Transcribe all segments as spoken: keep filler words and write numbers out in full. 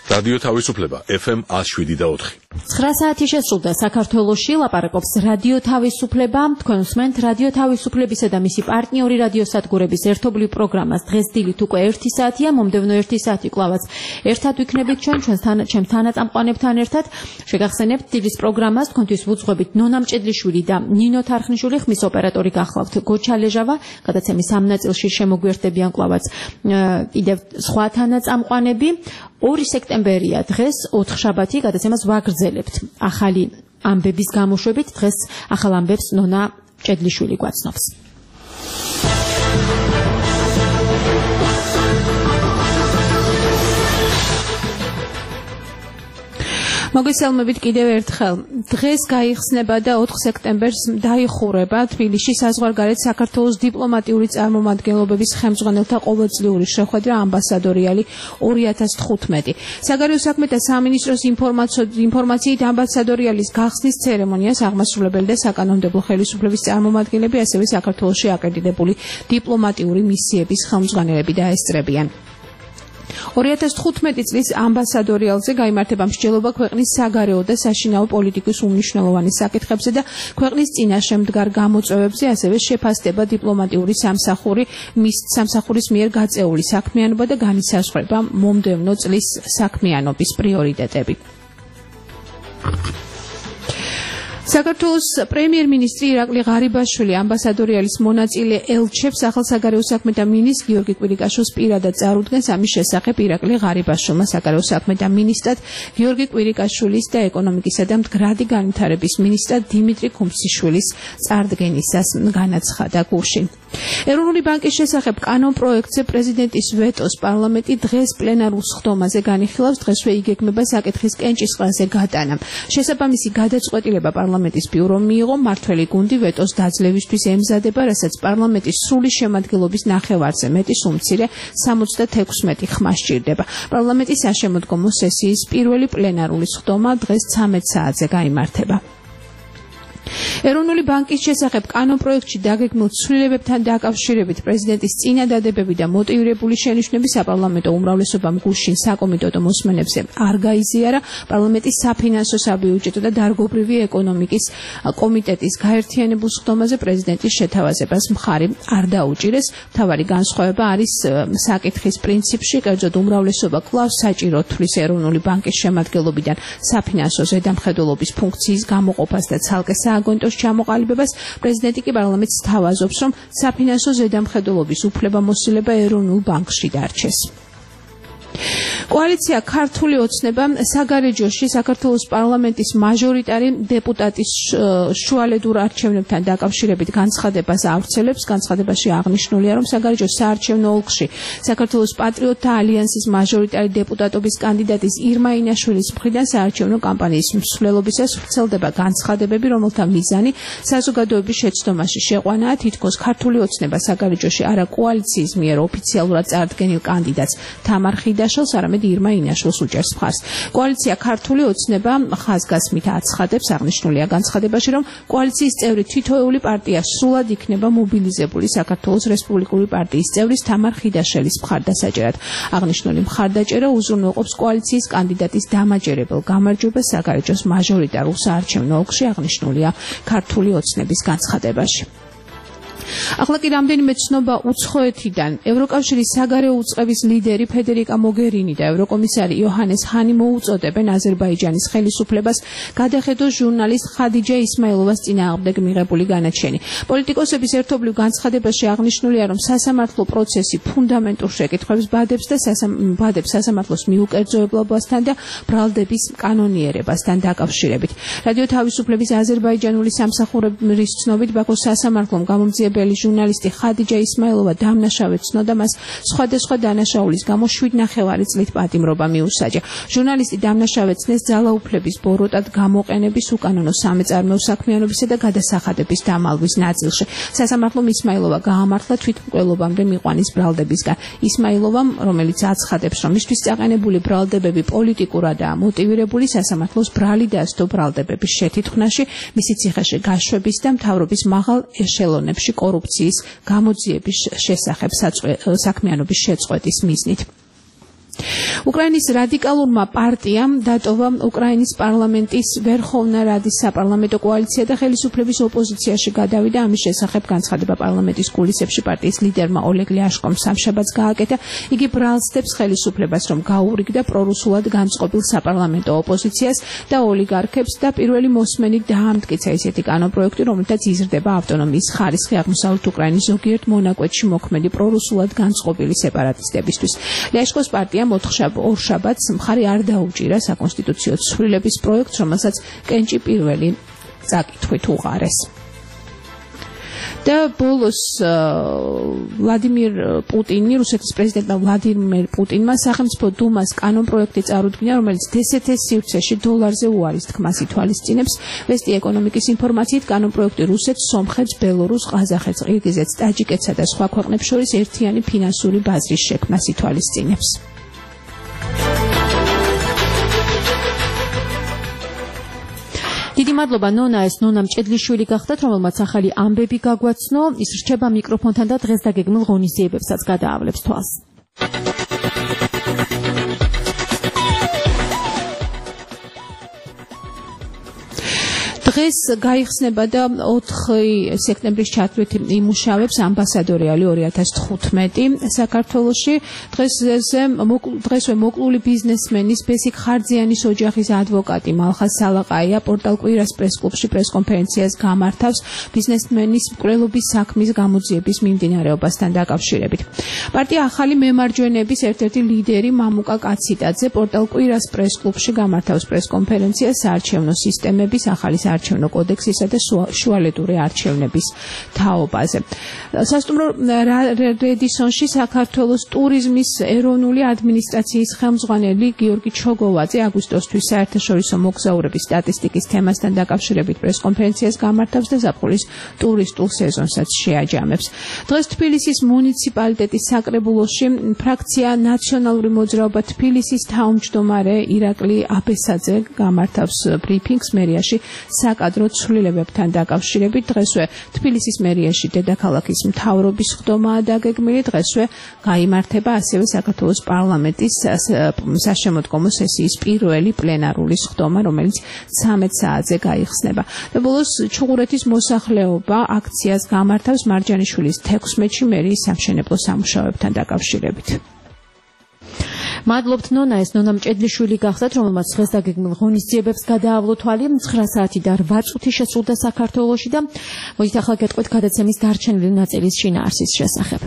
რადიო თავისუფლება ეფ ემ one oh seven და four. ცხრა საათი შესრულდა საქართველოში, ლაპარაკობს რადიო თავისუფლება. თქვენ უსმენთ რადიო თავისუფლებისა და მისი პარტნიორი რადიოსადგურების ერთობლივ პროგრამას. დღეს დილით უკვე ერთი საათია, მომდევნო ერთი საათი კლავაც ერთად ვიქნებით ჩვენ ჩვენთან ჩემს თანაწამყვანებთან ერთად. შეგახსენებთ დილის პროგრამას თქვენთვის ვუძღვებით ნონა მჭედლიშვილი და ნინო თარხნიშვილი, ხმის ოპერატორი გახლავთ გოჩა ლეჟავა. გადაცემის ამ ნაწილში შემოგვიერთდებიან კლავაც კიდევ სხვა თანაწამყვანები. ორი სექტემბერია დღეს, ოთხშაბათი, გადაცემას ვაგრძელებთ. ახალი ამბების გამოშვებით დღეს ახალ ამბებს ნონა მჭედლიშვილი გვაცნობს. მოგესალმებით კიდევ ერთხელ. დღეს გაიხსნება და ოთხ სექტემბერს დაიხურება თბილისში საზღვარგარეთ საქართველოს დიპლომატიური წარმომადგენლობების ხელმძღვანელთა ყოველწლიური შეხვედრა ამბასადორიალი ორი ათას თხუთმეტი. საგარეო საქმეთა სამინისტროს ინფორმაციით ამბასადორიალის გახსნის ცერემონიას აღმასრულებელი და საკანონმდებლო ხელისუფლების წარმომადგენლები, ასევე საქართველოში აკრედიტებული დიპლომატიური მისიების ხელმძღვანელები დაესწრებიან. ორი ათას თხუთმეტი წლის ამბასადორიალზე გაიმართება მსჯელობა ქვეყნის საგარეო და საშინაო პოლიტიკის უმნიშვნელოვანი საკითხებზე და ქვეყნის წინაშე მდგარ გამოწვევებზე, ასევე შეფასდება დიპლომატიური სამსახური მის სამსახურის მიერ გაწეული საქმიანობა და განისაზღვრება მომდევნო წლის საქმიანობის პრიორიტეტები. საქართველოს პრემიერ-მინისტრი ირაკლი ღარიბაშვილი ამბასადორიალის მონაწილე ელჩებს ახალსაგარეო საქმეთა მინისტრ გიორგი კვირიკაშვილს პირადად წარუდგენს. ამის შესახებ ირაკლი ღარიბაშვილმა საგარეო საქმეთა მინისტრად გიორგი კვირიკაშვილის და ეკონომიკისა და მდგრადი განვითარების ministrat დიმიტრი ქუმსიშვილის წარდგენისას განაცხადა გუშინ. ეროვნული ბანკის შესახებ კანონ პროექტზე პრეზიდენტის ვეტოს პარლამენტი დღეს პლენარულ სხდომაზე განიხილავს. დღესვე იგეგმება საკითხის კენჭისყრაზე გატანა. შესაბამისი გადაწყვეტილება პარლამენტის ბიურომ მიიღო. მმართველი გუნდი ვეტოს დაძლევისთვის ემზადება, რასაც პარლამენტის სრული შემადგენლობის ნახევარზე მეტი სულ-მცირე სამოცდათექვსმეტი ხმა სჭირდება. პარლამენტის საშემოდგომო სესიის პირველი პლენარული სხდომა დღეს ცამეტ საათზე გაიმართება. ეროვნული ბანკის შესახებ კანონპროექტში დაგეგმილ ცვლილებებთან დაკავშირებით პრეზიდენტის წინადადებები და მოტივირებული შენიშვნები საპარლამენტო უმრავლესობამ გუშინ საკომიტეტო მოსმენებზე არ გაიზიარა. პარლამენტის საფინანსო, საბიუჯეტო და დარგობრივი ეკონომიკის კომიტეტის გაერთიანებულ სხდომაზე პრეზიდენტის შეთავაზებას მხარი არ დაუჭირეს. მთავარი განსხვავება არის საკითხის პრინციპში, კერძოდ უმრავლესობა კვლავ საჭირო თვლის ეროვნული ბანკის შემადგენლობიდან საფინანსო ზედამხედველობის ფუნქციის გამოყოფას და ცალკე სააგენტოს ჩამოყალიბებას. პრეზიდენტი კი პარლამენტს სთავაზობს, რომ საფინანსო ზედამხედველობის უფლებამოსილება ეროვნულ ბანკში დარჩეს. კოალიცია ქართული ოცნება საგარეჯოში საქართველოს პარლამენტის მაჟორიტარი დეპუტატის შუალედურ არჩევნებთან დაკავშირებით განცხადებას ავრცელებს. განცხადებაში აღნიშნულია, რომ საგარეჯო საარჩევნო ოლქში საქართველოს პატრიოტთა ალიანსის მაჟორიტარი დეპუტატობის კანდიდატის ირმა ინაშვილის მხრიდან საარჩევნო კამპანიის მსვლელობისას ვრცელდება განცხადებები, რომელთა მიზანი საზოგადოების შეცდომაში შეყვანაა, თითქოს ქართული ოცნება საგარეჯოში არა კოალიციის მიერ ოფიციალურად წარდგენილ კანდიდატს თამარ ხიდაშვილს, არამედ ირმა ინაშვილს უჭერს მხარს. კოალიცია ქართული ოცნება ხაზგასმით აცხადებს, აღნიშნულია განცხადებაში, რომ კოალიციის წევრი თითოეული პარტია სრულად იქნება მობილიზებული საქართველოს რესპუბლიკური პარტიის წევრის თამარ ხიდაშელის მხარდასაჭერად. აღნიშნული მხარდაჭერა უზრუნველყოფს კოალიციის კანდიდატის დამაჯერებელ გამარჯვებას საგარეჯოს მაჟორიტარულ საარჩევნო ოლქში, აღნიშნულია ქართული ოცნების განცხადებაში. ახლა კი რამდენიმე ცნობა უცხოეთიდან. ევროკავშირის საგარეო უწყების ლიდერი ფედერიკა მოგერინი და ევროკომისარი იოჰანეს ჰანი მოუწოდებენ აზერბაიჯანის ხელისუფლებას გადახედოს ჟურნალისტ ხადიჯა ისმაილოვას წინააღმდეგ მიღებული განაჩენი. პოლიტიკოსების ერთობლივ განცხადებაში აღნიშნულია, რომ სასამართლო პროცესი ფუნდამენტურ შეკითხვებს ბადებს და ბადებს სასამართლოს მიუკერძოებლებასთან და ბრალდების კანონიერებასთან დაკავშირებით. რადიო თავისუფლების აზერბაიჯანული სამსახურის ცნობით ბაქოს სასამართლომ გამომძიებელ ჟურნალისტი ხადიჯა ისმაილოვა დამნაშავედ ცნოდა, მას სხვადასხვა დანაშაულის გამო შვიდ ნახევარი წლით პატიმრობა მიუსაჯა. ჟურნალისტი დამნაშავედ ცნეს ძალაუფლების ბოროტად გამოყენების, უკანონო სამეწარმეო საქმიანობისა და გადასახადების დამალვის ნაწილში. სასამართლომ ისმაილოვა გაამართლა თვითმკვლელობამდე მიყვანის ბრალდებისგან. ისმაილოვამ, რომელიც აცხადებს, რომ მისთვის წაყენებული ბრალდებები პოლიტიკურადაა მოტივირებული, სასამართლოს ბრალი დასდო ბრალდებების შეთითქმაში, მისი ციხეში გაშვების და მთავრობის მაღალ ეშელონებში კორუფციის გამოძიების შესახებ საქმიანობის შეწყვეტის მიზნით. უკრაინის რადიკალურმა პარტიამ დატოვა უკრაინის პარლამენტის ვერხოვნა რადის საპარლამენტო კოალიცია და ხელისუფლების ოპოზიციაში გადავიდა. ამის შესახებ განცხადება პარლამენტის კულისებში პარტიის ლიდერმა ოლეგ ლიაშკომ სამშაბათს გააკეთა. იგი ბრალსდებს ხელისუფლებას, რომ გაურიგდა პრორუსულად განწყობილ საპარლამენტო ოპოზიციას და ოლიგარქებს და პირველი მოსმენით დაამტკიცა ისეთი კანონპროექტი, რომელთაც იზრდება ავტონომიის ხარისხი აღმოსავლეთ უკრაინის ზოგიერთ მონაკვეთში მოქმედი პრორუსულად განწყობილი სეპარატისტებისთვის. ლიაშკოს პარტიამ ორშაბათს მხარი არ დაუჭირა საკონსტიტუციო ცვლილების პროექტს, რომელსაც კენჭი პირველი წაკითხვით უყარეს. და ბოლოს ვლადიმირ პუტინი, რუსეთის პრეზიდენტმა ვლადიმირ პუტინმა სახელმწიფო დუმას კანონპროექტი წარუდგინა, რომელიც დსთ-ის სივრცეში დოლარზე უარის თქმას ითვალისწინებს. ვესტი ეკონომიკის ინფორმაციით კანონპროექტი რუსეთს, სომხეთს, ბელორუსს, ყაზახეთს, ყირგიზეთს, ტაჯიკეთსა და სხვა ქვეყნებს შორის ერთიანი ფინანსური ბაზრის შექმნას ითვალისწინებს. დიდი მადლობა ნონა, ეს ნონა მჭედლიშვილი გახდათ, რომელმაც ახალი ამბები გაგვაცნო. ის რჩება მიკროფონთან და დღეს დაგეგმილ ღონისძიებებსაც გადაავლებს თვალს. დღეს გაიხსნება და ოთხი სექტემბრის ჩათვლით იმუშავებს ამბასადორიალი ორი ათას თხუთმეტი საქართველოში. დღესზე დღესვე მოკლული ბიზნესმენის ბესიკ ხარძიანის ოჯახის ადვოკატი მალხაზ სალაყაია პორტალ კვირას პრესკლუბში პრესკონფერენციას გამართავს ბიზნესმენის მკვლელობის საქმის გამოძიების მიმდინარეობასთან დაკავშირებით. პარტია ახალი მემარჯვენეების ერთ-ერთი ლიდერი მამუკა კაციტაძე პორტალ კვირას პრესკლუბში გამართავს პრესკონფერენციას საარჩევნო სისტემების ახალი საარჩევნო კოდექსისა და შუალედური არჩევნების თაობაზე. სასტუმრო რედისონში საქართველოს ტურიზმის ეროვნული ადმინისტრაციის ხელმძღვანელი გიორგი ჩოგოვაძე აგვისტოსთვის საერთაშორისო მოგზაურების სტატისტიკის თემასთან დაკავშირებით პრესკონფერენციას გამართავს და ზაფხულის ტურისტულ სეზონსაც შეაჯამებს. დღეს თბილისის მუნიციპალიტეტის საკრებულოში ფრაქცია ნაციონალური მოძრაობა თბილისის თავმჯდომარე ირაკლი აბესაძე გამართავს ბრიფინგს მერიაში საკადრო ცვლილებებთან დაკავშირებით. დღესვე თბილისის მერიაში დედაქალაქის მთავრობის ხდომაა დაგეგმილი. დღესვე გაიმართება ასევე საქართველოს პარლამენტის საშემოდგომო სესიის პირველი პლენარული ხდომა, რომელიც ცამეტ საათზე გაიხსნება. და ბოლოს ჩუღურეთის მოსახლეობა აქციას გამართავს მარჯანიშვილის თექვსმეტში მერიის სამშენებლო სამუშაოებთან დაკავშირებით. მადლობთ ნონა, ეს ნონა მჭედლიშვილი გახდათ, რომელმაც დღეს დაგეგმილ ღონისძიებებს გადაავლო თვალი. ცხრა საათი და რვა წუთი შესრულდა საქართველოში და მოდით ახლა გეტყვით გადაცემის დარჩენილი ნაწილის შინაარსის შესახებ.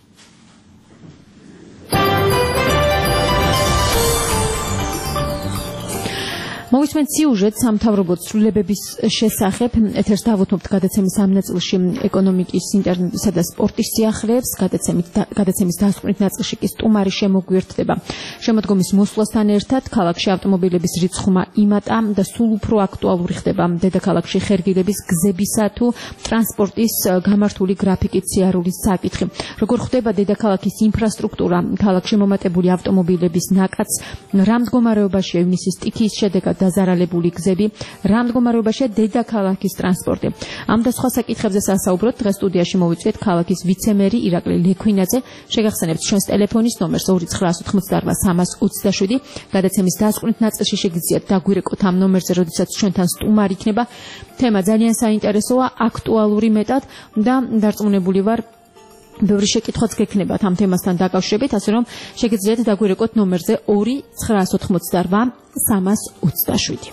მოვისმენთ სიუჟეტს სამთავრობო ცვლილებების შესახებ. ეთერს დავუთმობთ გადაცემის ამ ნაწილში ეკონომიკის, ინტერნეტისა და სპორტის სიახლეებს. გადაცემის დასკვნით ნაწილში კი სტუმარი შემოგვიერთდება შემოდგომის მოსვლასთან ერთად. ქალაქში ავტომობილების რიცხვა იმატა და სულ უფრო აქტუალური ხდება დედაქალაქში ხერგილების გზებისა თუ ტრანსპორტის გამართული გრაფიკით სიარულის საკითხი. როგორ ხდება დედაქალაქის ინფრასტრუქტურა, ქალაქში მომატებული ავტომობილების ნაკადს, რა მდგომარეობაშია ივნისის სტიქიის შედეგად დაზარალებული გზები, რა მდგომარეობაშია დედაქალაქის ტრანსპორტი. ამ და სხვა საკითხებზე სასაუბროთ დღეს სტუდიაში მოვიწვიეთ ქალაქის ვიცემერი ირაკლი ლექვინაძე. შეგახსენებთ ჩვენს ტელეფონის ნომერს ორი ცხრაასი ოცდაოთხი სამას ოცდაშვიდი. გადაცემის დასკვნით ნაწილში შეგიძლიათ დაგვირეკოთ ამ ნომერზე, როდესაც ჩვენთან სტუმარი იქნება. თემა ძალიან საინტერესოა, აქტუალური მეტად და დარწმუნებული ვარ ბევრი შეკითხვაც გექნებათ ამ თემასთან დაკავშირებით, ასე რომ შეგიძლიათ დაგვირეკოთ ნომერზე ორი ცხრაასი ოცდაოთხი სამას ოცდაშვიდი.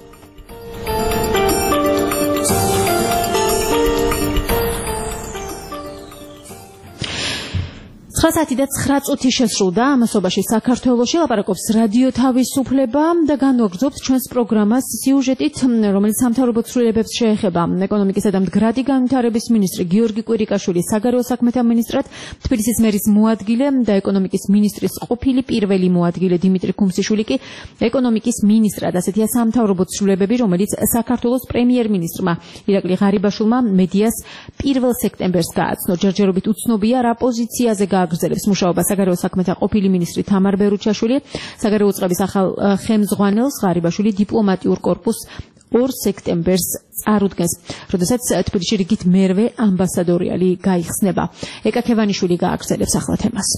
ცხრა საათი და ცხრა წუთი შესრულდა ამასობაში საქართველოში. ლაპარაკობს რადიო თავისუფლება და განვაგრძობთ ჩვენს პროგრამას სიუჟეტით, რომელიც სამთავრობო ცვლილებებს შეეხება. ეკონომიკისა და მდგრადი განვითარების მინისტრი გიორგი კვირიკაშვილი საგარეო საქმეთა მინისტრად, თბილისის მერის მოადგილე და ეკონომიკის მინისტრის ყოფილი პირველი მოადგილე დიმიტრი ქუმსიშვილი კი ეკონომიკის მინისტრად. ასეთია სამთავრობო ცვლილებები, რომელიც საქართველოს პრემიერ-მინისტრმა ირაკლი ღარიბაშვილმა მედიას პირველ სექტემბერს გააცნო. ჯერჯერობით უცნობია რა პოზიციაზე გააგრძელებს მუშაობა საგარეო საქმეთა ყოფილი მინისტრი თამარ ბერუჩაშვილი. საგარეო უწყების ახალ ხელმძღვანელს ღარიბაშვილი დიპლომატიურ კორპუსს ორ სექტემბერს წარუდგენს, როდესაც თბილისში რიგით მერვე ამბასადორიალი გაიხსნება. ეკა ქევანიშვილი გააგრძელებს ახლა თემას.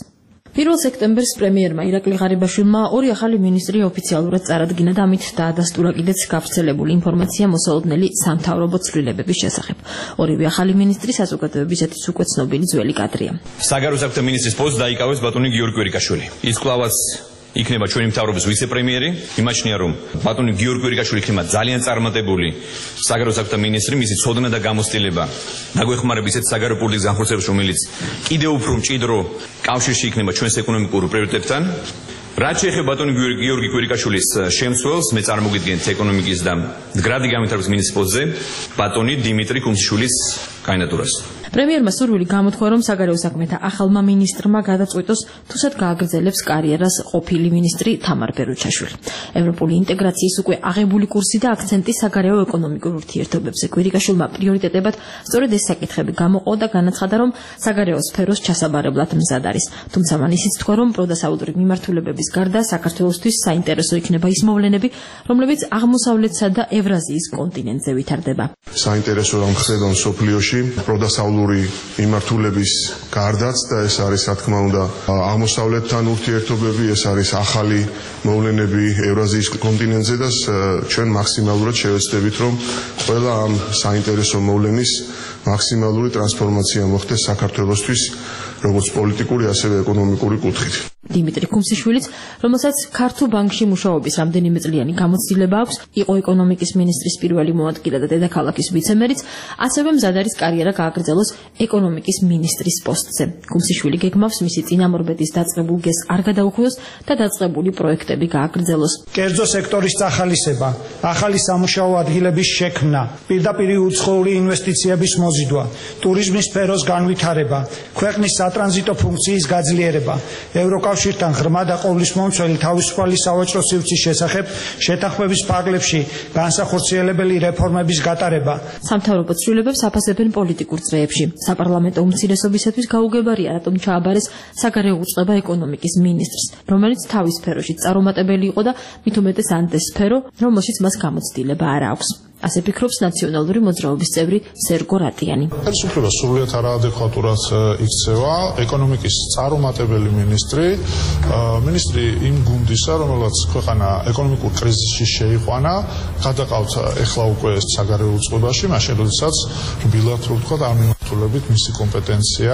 პირველ სექტემბერს პრემიერმა ირაკლი ღარიბაშვილმა ორი ახალი მინისტრი ოფიციალურად წარადგინა და ამით დაადასტურა კიდეც გავრცელებული ინფორმაცია მოსალოდნელი სამთავრობო ცვლილებების შესახებ. ორივე ახალი მინისტრი საზოგადოებისათვის უკვე ცნობილი ძველი კადრია. საგარეო საქმეთა მინისტრის პოსტს დაიკავეს ბატონი გიორგი კვირიკაშვილი. ის კვლავაც იქნება ჩვენი მთავრობის ვიცე-პრემიერი. იმაჩნია, რომ ბატონი გიორგი კვირიკაშვილი იქნება ძალიან წარმატებული საგარეო საქმეთა მინისტრი, მისი ცოდნა და გამოცდილება დაგვეხმარება ისეთ საგარეო პოლიტიკის განხორციელებას, რომელიც კიდევ უფრო მჭიდრო კავშირში იქნება ჩვენს ეკონომიკურ პრიორიტეტებთან. რაც შეეხება ბატონი გიორგი კვირიკაშვილის შემცველს, მე წარმოგიდგენთ ეკონომიკის და მდგრადი განვითარების მინისტრის პოსტზე ბატონი დიმიტრი კუმსიშვილის კანდიდატურას. პრემიერმა სურვილი გამოთქვა, რომ საგარეო საქმეთა ახალმა მინისტრმა გადაწყვიტოს თუსად გააგრძელებს კარიერას ყოფილი მინისტრი თამარ ბერუჩაშვილი. ევროპული ინტეგრაციის უკვე აღებული კურსი და აქცენტი საგარეო ეკონომიკურ ურთიერთობებზე. კვირიკაშვილმა პრიორიტეტებად სწორედ ეს საკითხები გამოყო და განაცხადა, რომ საგარეო სფეროს ჩასაბარებლად მზად არის. თუმცა მან ისიც თქვა, რომ პროდასავლური მიმართულებების გარდა საქართველოსთვის საინტერესო იქნება ის მოვლენები, რომლებიც აღმოსავლეთსა და ევრაზიის კონტინენტზე ვითარდება. საინტერესო რომ ხდება სოფლიოში პროდასავლური მიმართულების გარდაც და ეს არის რა თქმა უნდა აღმოსავლეთთან ურთიერთობები, ეს არის ახალი მოვლენები ევრაზიის კონტინენტზე და ჩვენ მაქსიმალურად შევეცდებით, რომ ყველა ამ საინტერესო მოვლენის მაქსიმალური ტრანსფორმაცია მოხდეს საქართველოსთვის, როგორც პოლიტიკური, ასევე ეკონომიკური კუთხით. დიმიტრი კუმსიშვილიც, რომელსაც ქართულ ბანკში მუშაობის რამდენიმე წლიანი გამოცდილება აქვს, იყო ეკონომიკის მინისტრის პირველი მოადგილე და დედაქალაქის ვიცემერიც, ასევე მზად არის კარიერა გააგრძელოს ეკონომიკის მინისტრის პოსტზე. კუმსიშვილი გეგმავს მისი წინამორბედის დაწყებულ გეზს არ გადაუხვიოს და დაწყებული პროექტები გააგრძელოს. კერძო სექტორის წახალისება, ახალი სამუშაო ადგილების შექმნა, პირდაპირ უცხოური ინვესტიციების მოზიდვა, ტურიზმის სფეროს განვითარება, ქვეყნის სატრანზიტო ფუნქციის გაძლიერება, ევროკავშირთან ღრმა და ყოვლისმომცველი თავისუფალი სავაჭრო სივრცის შესახებ შეთანხმების ფარგლებში განსახორციელებელი რეფორმების გატარება. სამთავრობო ცვლილებებს აფასებენ პოლიტიკურ წრეებში. საპარლამენტო უმცირესობისათვის გაუგებარია, რატომ ჩააბარეს საგარეო უწყება ეკონომიკის მინისტრს, რომელიც თავის სფეროში წარუმატებელი იყო და მით უმეტეს ანდეს სფერო, რომელშიც მას გამოცდილება არ აქვს. ასე ფიქრობს ნაციონალური მოძრაობის წევრი სერგო რატიანი. ხელისუფლება სრულიად არაადეკვატურად იქცევა ეკონომიკის წარუმატებელი მინისტრი, მინისტრი იმ გუნდისა, რომელსაც ქვეყანა ეკონომიკურ კრიზისში შეიყვანა, გადაყავთ ეხლა უკვე საგარეო უწყებაში, მაშინ როდესაც ბილად რო ვთქვა ამ მიმართულებით მისი კომპეტენცია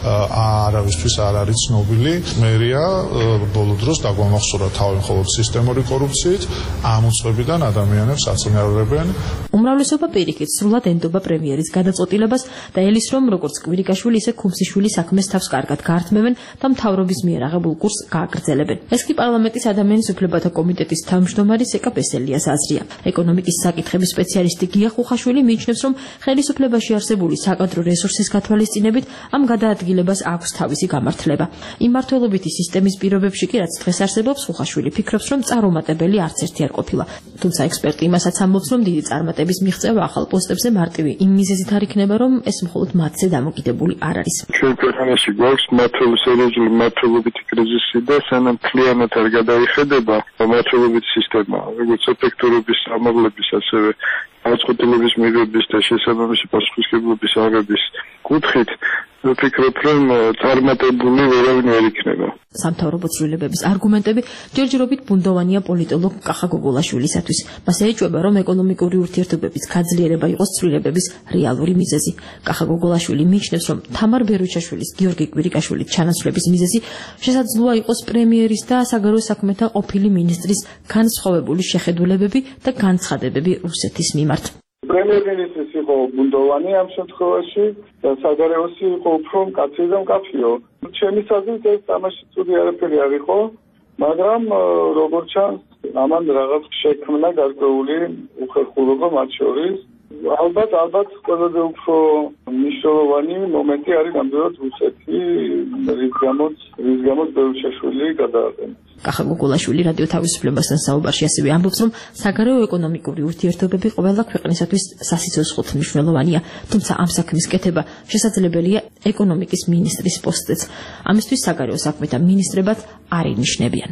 არავისთვის არ არის ცნობილი. მერია ბოლო დროს დაგვამახსოვრა თავი მხოლოდ სისტემური კორუფციით, ამ უწყებიდან ადამიანებს აწინაურებენ. უმრავლესობა პირიქით სრულად ენდობა პრემიერის გადაწყვეტილებას და ელის რომ როგორც კვირიკაშვილი, ისე კუმსიშვილი საქმეს თავს კარგად გაართმევენ და მთავრობის მიერ აღებულ კურსს გააგრძელებენ. ეს კი პარლამენტის ადამიანის უფლებათა კომიტეტის თავმჯდომარე სეკა ბესელიას აზრია. ეკონომიკის საკითხების სპეციალისტი გია ხუხაშვილი მიიჩნევს, რომ ხელისუფლებაში არსებული საკადრო რესურსის გათვალისწინებით ამ გადაადგილებას აქვს თავისი გამართლება. იმ მმართველობითი სისტემის პირობებში კი რაც დღეს არსებობს, ხუხაშვილი ფიქრობს, რომ წარუმატებელი არც ერთი არ ყოფილა. თუმცა ექსპერტი იმასაც ამბობს, რომ დიდი წარმატების მიღწევა ახალ პოსტებზე მარტივი იმ მიზეზით არ იქნება, რომ ეს მხოლოდ მათზე დამოკიდებული არ არის. ჩვენ ქვეყანაში გვაქვს მმართველობის სერიოზული მმართველობითი კრიზისი და სანამ მთლიანად არ გადაიხედება მმართველობითი სისტემა, როგორც ეფექტურობის, სამაღლების, ასევე განწყობილების მიღების და შესაბამისი პასუხისმგებლობის აღების კუთხით, ვფიქრობ, რომ წარმატებული ვერავინ ვერ იქნება. სამთავრობო ცვლილებების არგუმენტები ჯერჯერობით ბუნდოვანია პოლიტოლოგ კახა გოგოლაშვილისათვის. მას ეჭვება, რომ ეკონომიკური ურთიერთობების გაძლიერება იყოს ცვლილებების რეალური მიზეზი. კახა გოგოლაშვილი მიიჩნევს, რომ თამარ ბერუჩაშვილის, გიორგი კვირიკაშვილის ჩანაცვლების მიზეზი შესაძლოა იყოს პრემიერის და საგარეო საქმეთა ყოფილი მინისტრის განსხვავებული შეხედულებები და განცხადებები რუსეთის მიმართ. პრემიერ-მინისტრის იყო ბუნდოვანი ამ შემთხვევაში და საგარეოსი იყო უფრო მკაცრი და მკაფიო. ჩემი აზრით ეს თამაში ცუდი არაფერი არ იყო, მაგრამ როგორც ჩანს, ამან რაღაც შექმნა გარკვეული უხერხულობა მათ შორის. ალბათ, ალბათ ყველაზე უფრო მნიშვნელოვანი მომენტი არის ნამდვილად რუსეთი, რის გამოც რის გამოც ბერუჩაშვილი გადააყენა. კახა გოგოლაშვილი რადიო თავისუფლებასთან საუბარში ასევე ამბობს, რომ საგარეო ეკონომიკური ურთიერთობები ყველა ქვეყნისათვის სასიცოცხლოდ მნიშვნელოვანია, თუმცა ამ საქმის კეთება შესაძლებელია ეკონომიკის მინისტრის პოსტზეც. ამისთვის საგარეო საქმეთა მინისტრებად არ ინიშნებიან.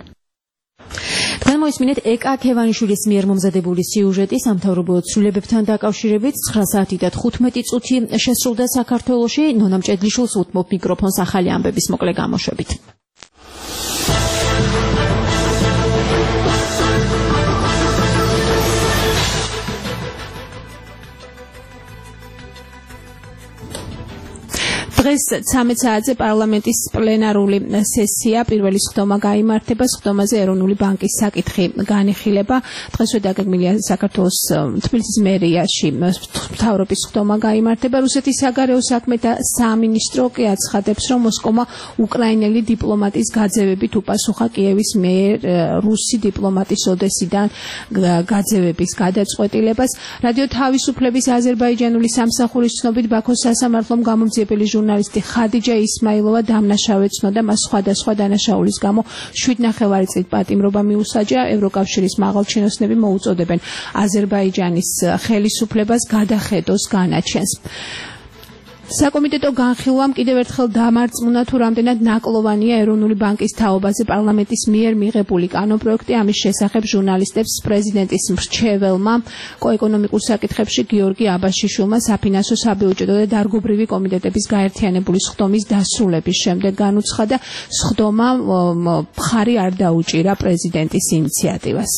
Მოისმინეთ ეკა ქევანიშვილის მიერ მომზადებული სიუჟეტი სამთავრობო ცვლილებებთან დაკავშირებით ცხრა საათი და თხუთმეტი წუთი შესრულდა საქართველოში. ნონა მჭედლიშვილს უთმობ მიკროფონს ახალი ამბების მოკლე გამოშვებით. დღეს ცამეტ საათზე პარლამენტის პლენარული სესია პირველი სხდომა გაიმართება. სხდომაზე ეროვნული ბანკის საკითხი განიხილება. დღესვე დაგეგმილია საქართველოს თბილისის მერიაში მთავრობის სხდომა გაიმართება. რუსეთის საგარეო საქმეთა სამინისტრო კი აცხადებს, რომ მოსკოვმა უკრაინელი დიპლომატის გაძევებით უპასუხა კიევის მიერ რუსი დიპლომატის ოდესიდან გაძევების გადაწყვეტილებას. რადიო თავისუფლების აზერბაიჯანული სამსახურის ცნობით ბაქოს სასამართლომ გამომძიებელი ჟურნალისტი ხადიჯა ისმაილოვა დამნაშავედ ცნოდა, მას სხვადასხვა დანაშაულის გამო შვიდ ნახევარი წლით პატიმრობა მიუსაჯა. ევროკავშირის მაღალჩინოსნები მოუწოდებენ აზერბაიჯანის ხელისუფლებას გადახედოს განაჩენს. საკომიტეტო განხილვამ კიდევ ერთხელ დამარწმუნა, თუ რამდენად ნაკლოვანია ეროვნული ბანკის თაობაზე პარლამენტის მიერ მიღებული კანონპროექტი. ამის შესახებ ჟურნალისტებს პრეზიდენტის მრჩეველმა ეკონომიკურ საკითხებში გიორგი აბაშიშვილმა საფინანსო, საბიუჯეტო და დარგობრივი კომიტეტების გაერთიანებული სხდომის დასრულების შემდეგ განუცხადა, სხდომა მხარი არ დაუჭირა პრეზიდენტის ინიციატივას.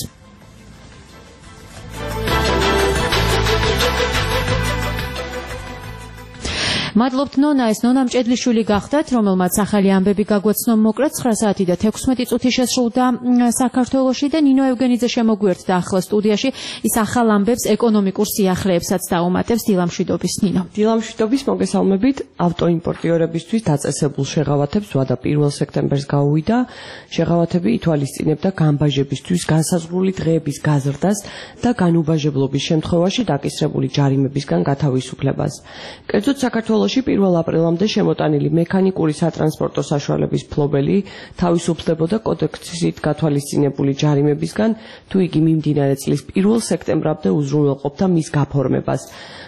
მადლობთ ნონა, ეს ნონა მჭედლიშვილი გახდათ, რომელმაც ახალი ამბები გაგვაცნო მოკლედ ცხრა საათი და თექვსმეტი წუთი შესრულდა საქართველოში და ნინო ევგენიძე შემოგვიერთდა ახლა სტუდიაში. ის ახალ ამბებს ეკონომიკურ სიახლეებსაც დაუმატებს. დილამშვიდობის ნინო. დილამშვიდობის, მოგესალმებით. ავტოიმპორტიორებისთვის დაწესებულ შეღავათებს ვადა პირველ სექტემბერს გაუვიდა. შეღავათები ითვალისწინებდა განბაჟებისთვის განსაზღვრული დღეების გაზრდას და განუბაჟებლობის შემთხვევაში დაკისრებული ჯარიმებისგან გათავისუფლებას. კერძოდ საქართველოში პირველ აპრილამდე შემოტანილი მექანიკური სატრანსპორტო საშუალების ფლობელი თავისუფლდებოდა კოდექსით გათვალისწინებული ჯარიმებისგან, თუ იგი მიმდინარე წლის პირველ სექტემბრამდე უზრუნველყოფდა მის გაფორმებას.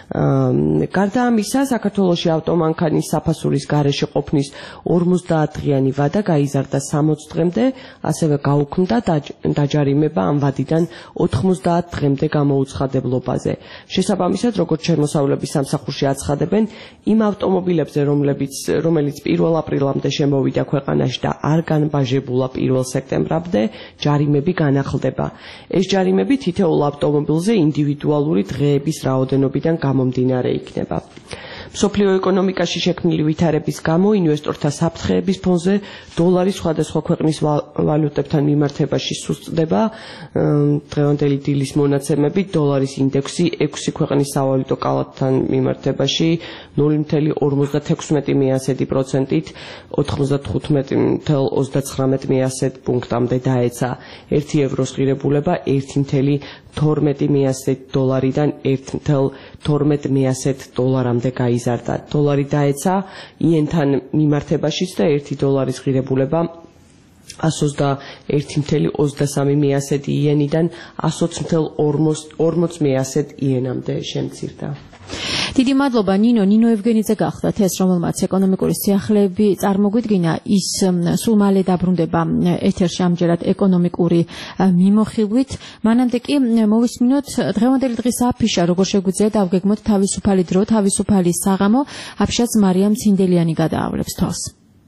გარდა ამისა, საქართველოში ავტომანქანის საფასურის გარეშე ყოფნის ორმოცდაათდღიანი ვადა გაიზარდა სამოცი დღემდე, ასევე გაუქმდა დაჯარიმება ამ ვადიდან ოთხმოცდაათ დღემდე გამოუცხადებლობაზე. შესაბამისად, როგორც შემოსავლების სამსახურში აცხადებენ, იმ ავტომობილებზე, რომლებიც რომელიც პირველ აპრილამდე შემოვიდა ქვეყანაში და არ განბაჟებულა პირველ სექტემბრამდე, ჯარიმები განახლდება. ეს ჯარიმები თითოეულ ავტომობილზე ინდივიდუალური დღეების რაოდენობიდან გამომდინარე იქნება. მსოფლიო ეკონომიკაში შექმნილი ვითარების გამო ინვესტორთა საფრთხეების ფონზე დოლარის სხვადასხვა ქვეყნის ვალუტებთან მიმართებაში სუსტდება. დღევანდელი დილის მონაცემებით დოლარის ინდექსი ექვსი ქვეყნის სავალუტო კალათთან მიმართებაში ნული ათეული ორმოცდათექვსმეტი პროცენტით ოცდათხუთმეტი ოცდაცხრამეტ პუნქტამდე დაეცა. ერთი ევროს ღირებულება ერთი ათეული თორმეტი დოლარიდან ერთი ათეული თორმეტ დოლარამდე გაიზარდა. დოლარი დაეცა იენთან მიმართებაშიც და ერთი დოლარის ღირებულება εκατს ოცდაერთი ათეული ოცდასამი იენიდან εκατს ოცდაოთხ ათეული იენამდე შემცირდა. დიდი მადლობა ნინო. ნინო ევგენიძე გახდათ ეს, რომელმაც ეკონომიკური სიახლეები წარმოგვიდგინა. ის სულ მალე დაბრუნდება ეთერში ამჯერად ეკონომიკური მიმოხილვით. მანამდე კი მოვისმინოთ დღევანდელი დღის აფიშა, როგორ შეგვიძლია დავგეგმოთ თავისუფალი დრო, თავისუფალი საღამო. აფიშას მარიამ ცინდელიანი გადაავლებს თვალს.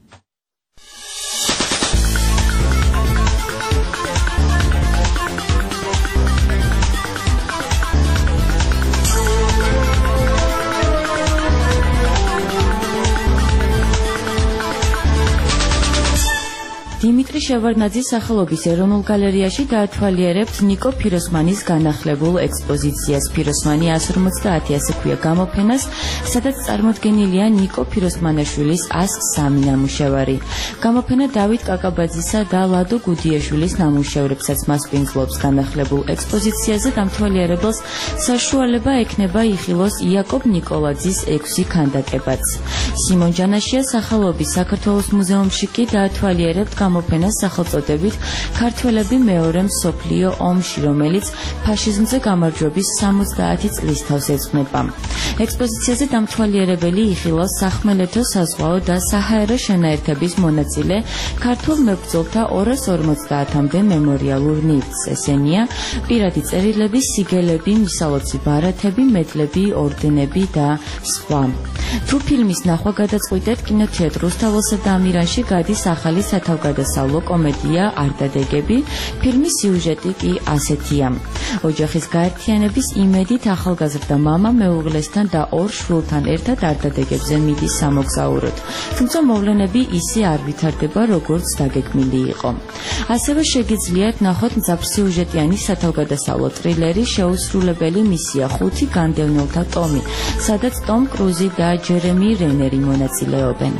დიმიტრი შევარდნაძის სახელობის ეროვნულ გალერეაში დაათვალიერებთ ნიკო ფიროსმანის განახლებულ ექსპოზიციას. ფიროსმანი ას ორმოცდაათი ასე ქვია გამოფენას, სადაც წარმოდგენილია ნიკო ფიროსმანაშვილის ას სამი ნამუშევარი. გამოფენა დავით კაკაბაძისა და ლადო გუდიაშვილის ნამუშევრებსაც მასპინძლობს. განახლებულ ექსპოზიციაზე დამთვალიერებელს საშუალება ექნება იხილოს იაკობ ნიკოლაძის ექვსი ქანდაკებაც. სიმონ ჯანაშია სახელობის საქართველოს მუზეუმში კი დაათვალიერებთ გამოფენას სახელწოდებით ქართველები მეორე მსოფლიო ომში, რომელიც ფაშიზმზე გამარჯვების სამოცდაათი წლის თავს ეძღვნება. ექსპოზიციაზე დამთვალიერებელი იხილოს სახმელეთო, საზღვაო და საჰაერო შენაერთების მონაწილე ქართულ მებრძოლთა ორას ორმოცდაათამდე მემორიალურ ნივთს. ესენია პირადი წერილები, სიგელები, მისალოცი ბარათები, მედლები, ორდენები და სხვა. თუ ფილმის ნახვა გადაწყვიტეთ, კინოთეატრ რუსთაველსა და ამირანში გადის ახალი სათავგადასავლო კომედია „არდადეგები“. ფილმის სიუჟეტი კი ასეთია. ოჯახის გაერთიანების იმედით ახალგაზრდა მამა მეუღლესთან და ორ შვილთან ერთად არდადეგებზე მიდის სამოგზაუროდ. თუმცა მოვლენები ისე არ ვითარდება, როგორც დაგეგმილი იყო. ასევე შეგიძლიათ ნახოთ მძაფრსიუჟეტიანი სათავგადასავლო ტრილერი „შეუსრულებელი მისია ხუთი განდევნილთა ტომი“, სადაც ტომ კრუზი და ჯერემი რენერი მონაწილეობენ.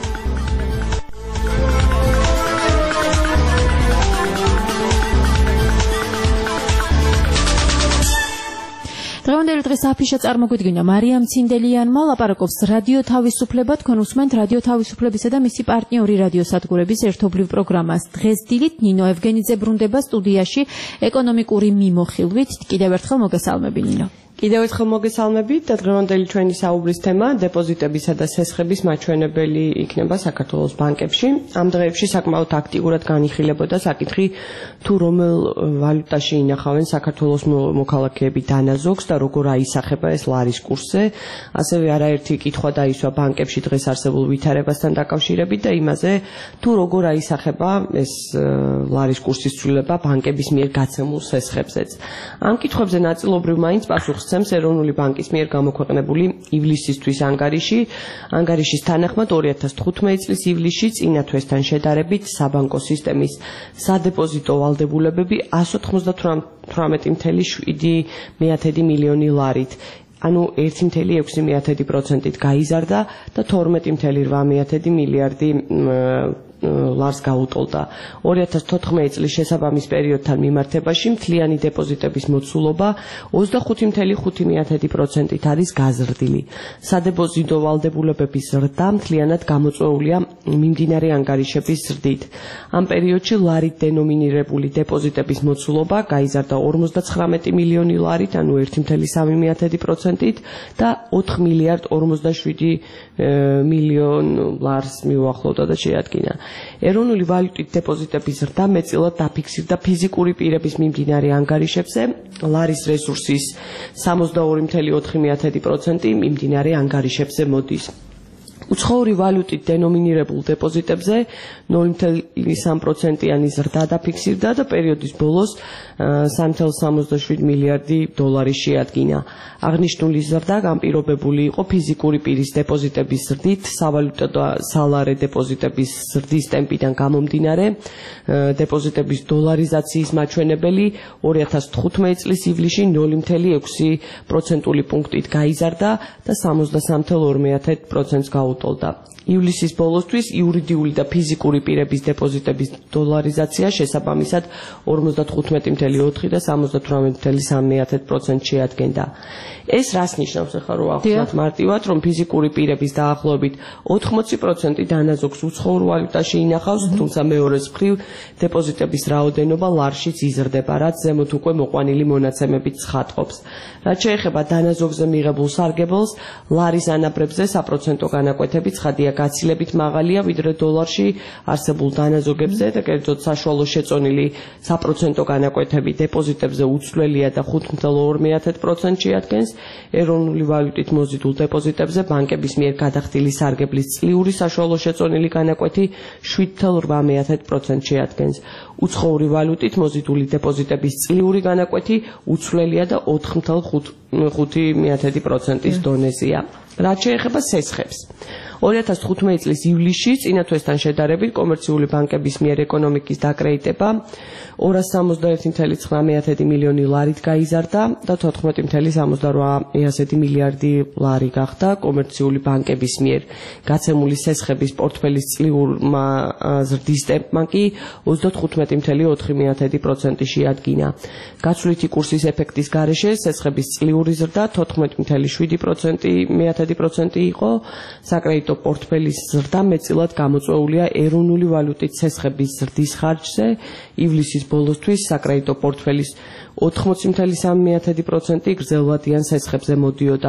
დღევანდელი დღის აფიშა წარმოგვიდგინა მარიამ ცინდელიანმა, ლაპარაკობს რადიო თავისუფლება. თქვენ უსმენთ რადიო თავისუფლებისა და მისი პარტნიორი რადიოსადგურების ერთობლივ პროგრამას. დღეს დილით ნინო ევგენიძე ბრუნდება სტუდიაში ეკონომიკური მიმოხილვით. კიდევ ერთხელ მოგესალმები ნინო. კიდევ ერთხელ მოგესალმებით და დღევანდელი ჩვენი საუბრის თემა დეპოზიტებისა და სესხების მაჩვენებელი იქნება საქართველოს ბანკებში. ამ დღეებში საკმაოდ აქტიურად განიხილებოდა საკითხი თუ რომელ ვალუტაში ინახავენ საქართველოს მოქალაქეები დანაზოგს და როგორ აისახება ეს ლარის კურსზე. ასევე არაერთი კითხვა დაისვა ბანკებში დღეს არსებულ ვითარებასთან დაკავშირებით და იმაზე თუ როგორ აისახება ეს ლარის კურსის ცვლილება ბანკების მიერ გაცემულ სესხებზეც. ამ კითხვებზე ნაწილობრივ მაინც პასუხს სცემს ეროვნული ბანკის მიერ გამოქვეყნებული ივლისისთვის ანგარიში. ანგარიშის თანახმად ორი ათას თხუთმეტი წლის ივლისში წინა თვესთან შედარებით საბანკო სისტემის სადეპოზიტო ვალდებულებები εκατს ოცდათვრამეტი წუთი შვიდი მილიონი ლარით, ანუ ერთი წუთი ექვსი პროცენტით გაიზარდა და თორმეტი წუთი რვა მილიარდი ლარს გაუტოლდა. ორი ათას თოთხმეტი წლის შესაბამის პერიოდთან მიმართებაში მთლიანი დეპოზიტების მოცულობა ოცდახუთი წუთი ხუთი პროცენტით არის გაზრდილი. სადეპოზიტო ვალდებულებების ზრდა მთლიანად გამოწვეულია მიმდინარე ანგარიშების ზრდით. ამ პერიოდში ლარით დენომინირებული დეპოზიტების მოცულობა გაიზარდა ორმოცდაცხრამეტი მილიონი ლარით, ანუ ერთი წუთი სამი პროცენტით და ოთხ მილიარდ ორმოცდაშვიდი მილიონ ლარს მიუახლოვდა და შეადგინა. ეროვნული ვალუტით დეპოზიტების ზრდა მეტწილად დაფიქსირდა ფიზიკური პირების მიმდინარე ანგარიშებზე. ლარის რესურსის სამოცდაორი წუთი ოთხი პროცენტი მიმდინარე ანგარიშებზე მოდის. უცხოური ვალუტით დენომინირებულ დეპოზიტებზე ნული წუთი სამი პროცენტიანი ზრდა დაფიქსირდა და პერიოდის ბოლოს სამი წუთი სამოცდაშვიდი მილიარდი დოლარი შეადგინა. აღნიშნული ზრდა განპირობებული იყო ფიზიკური პირის დეპოზიტების ზრდით, სავალუტო და სალარე დეპოზიტების ზრდის ტემპიდან გამომდინარე. დეპოზიტების დოლარიზაციის მაჩვენებელი ორი ათას თხუთმეტი წლის ივლისში ნული წუთი ექვსი პროცენტული პუნქტით გაიზარდა და სამოცდასამი წუთი ორი პროცენტს გაუტოლდა. ივლისის ბოლოსთვის იურიდიული და ფიზიკური პირების დეპოზიტების დოლარიზაცია შესაბამისად ორმოცდათხუთმეტი წუთი ოთხი და სამოცდათვრამეტი წუთი სამი პროცენტს შეადგენდა. ეს რას ნიშნავს ახლა რო ახსნათ მარტივად, რომ ფიზიკური პირების დაახლოებით ოთხმოცი პროცენტი დანაზოგს უცხოურ ვალუტაში ინახავს, თუმცა მეორეს მხრივ დეპოზიტების რაოდენობა ლარშიც იზრდება, რაც ზემოთ უკვე მოყვანილი მონაცემებით ცხადყოფს. რაც შეეხება დანაზოგზე მიღებულ სარგებელს, ლარის ანაბრებზე საპროცენტო განაკვეთები ცხადია გაცილებით მაღალია ვიდრე დოლარში არსებულ დანაზოგებზე და კერძოდ საშუალო შეწონილი საპროცენტო განაკვეთები დეპოზიტებზე უცვლელია და ხუთ წუთი ორი პროცენტს შეადგენს. ეროვნული ვალუტით მოზიდულ დეპოზიტებზე ბანკების მიერ გადახდილი სარგებლის წლიური საშუალო შეწონილი განაკვეთი შვიდ წუთი რვა პროცენტს შეადგენს. უცხოური ვალუტით მოზიდული დეპოზიტების წლიური განაკვეთი უცვლელია და ოთხ წუთი ხუთი პროცენტის დონეზეა. რაც შეეხება სესხებს, ორი ათას თხუთმეტი წლის ივლისში წინა თვესთან შედარებით კომერციული ბანკების მიერ ეკონომიკის დაკრეიტება ორას სამოცდაერთი წუთი ცხრა მილიონი ლარით გაიზარდა და თოთხმეტი წუთი სამოცდარვა მილიარდი ლარი გახდა. კომერციული ბანკების მიერ გაცემული სესხების პორტფელის წლიურმა ზრდის ტემპმა კი ოცდათხუთმეტი წუთი ოთხი პროცენტი შეადგინა. გაცვლითი კურსის ეფექტის გარეშე სესხების წლიური ზრდა თოთხმეტი წუთი შვიდი პროცენტი იყო. საკრედიტო პორტფელის ზრდა მეტწილად გამოწვეულია ეროვნული ვალუტით სესხების ზრდის ხარჯზე. ივლისის ბოლოსთვის საკრედიტო პორტფელის ოთხმოცი წუთი სამი პროცენტი გრძელვადიან სესხებზე მოდიოდა,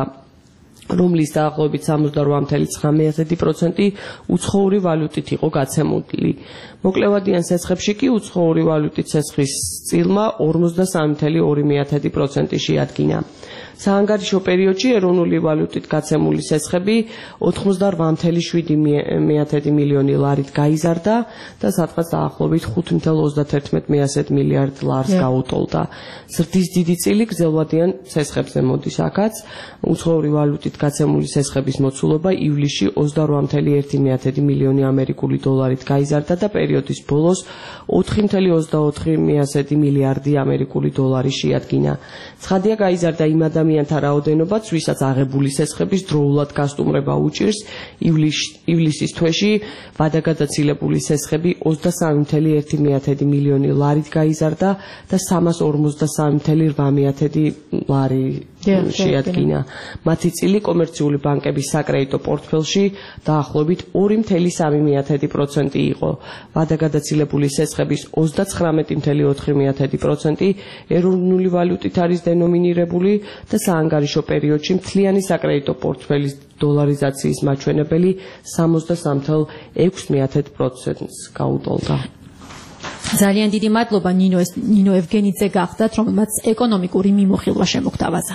რომლის დაახლოებით სამოცდარვა წუთი ცხრა პროცენტი უცხოური ვალუტით იყო გაცემული. მოკლევადიან სესხებში კი უცხოური ვალუტით სესხის წილმა ორმოცდასამი წუთი ორი პროცენტი შეადგინა. საანგარიშო პერიოდში ეროვნული ვალუტით გაცემული სესხები ოთხმოცდაორ virgulă șapte მილიონი ლარით გაიზარდა და სადღაც დაახლოებით ხუთ virgulă ოცდაათი მილიარდ ლარს გაუტოლდა. ზრდის დიდი წილი გრძელვადიან სესხებზე მოდის აქაც. უცხოური ვალუტით გაცემული სესხების მოცულობა ივლისში ოცდაორ virgulă unu მილიონი ამერიკული დოლარით გაიზარდა და პერიოდის ბოლოს ოთხი virgulă ოცდაოთხი მილიარდი ამერიკული დოლარი შეადგინა. ცხადია გაიზარდა იმ ადამიანთა რაოდენობაც, ვისაც აღებული სესხების დროულად გასტუმრება უჭირს. ივლისის თვეში ვადაგადაცილებული სესხები ოცდასამი virgulă unu მილიონი ლარით გაიზარდა და სამას ორმოცდასამი virgulă შვიდ ლარი შეადგინა. მათი წილი კომერციული ბანკების საკრედიტო პორტფელში დაახლოებით ორი virgulă სამი პროცენტი იყო. ვადაგადაცილებული სესხების ოცდაცხრამეტი virgulă ოთხი პროცენტი ეროვნული ვალუტით არის დენომინირებული და საანგარიშო პერიოდში მთლიანი საკრედიტო პორტფელის დოლარიზაციის მაჩვენებელი სამოცდასამი virgulă ექვსი პროცენტს გაუტოლდა. ძალიან დიდი მადლობა ნინო ნინო ევგენიძე გახდათ, რომელმაც ეკონომიკური მიმოხილვა შემოგთავაზა.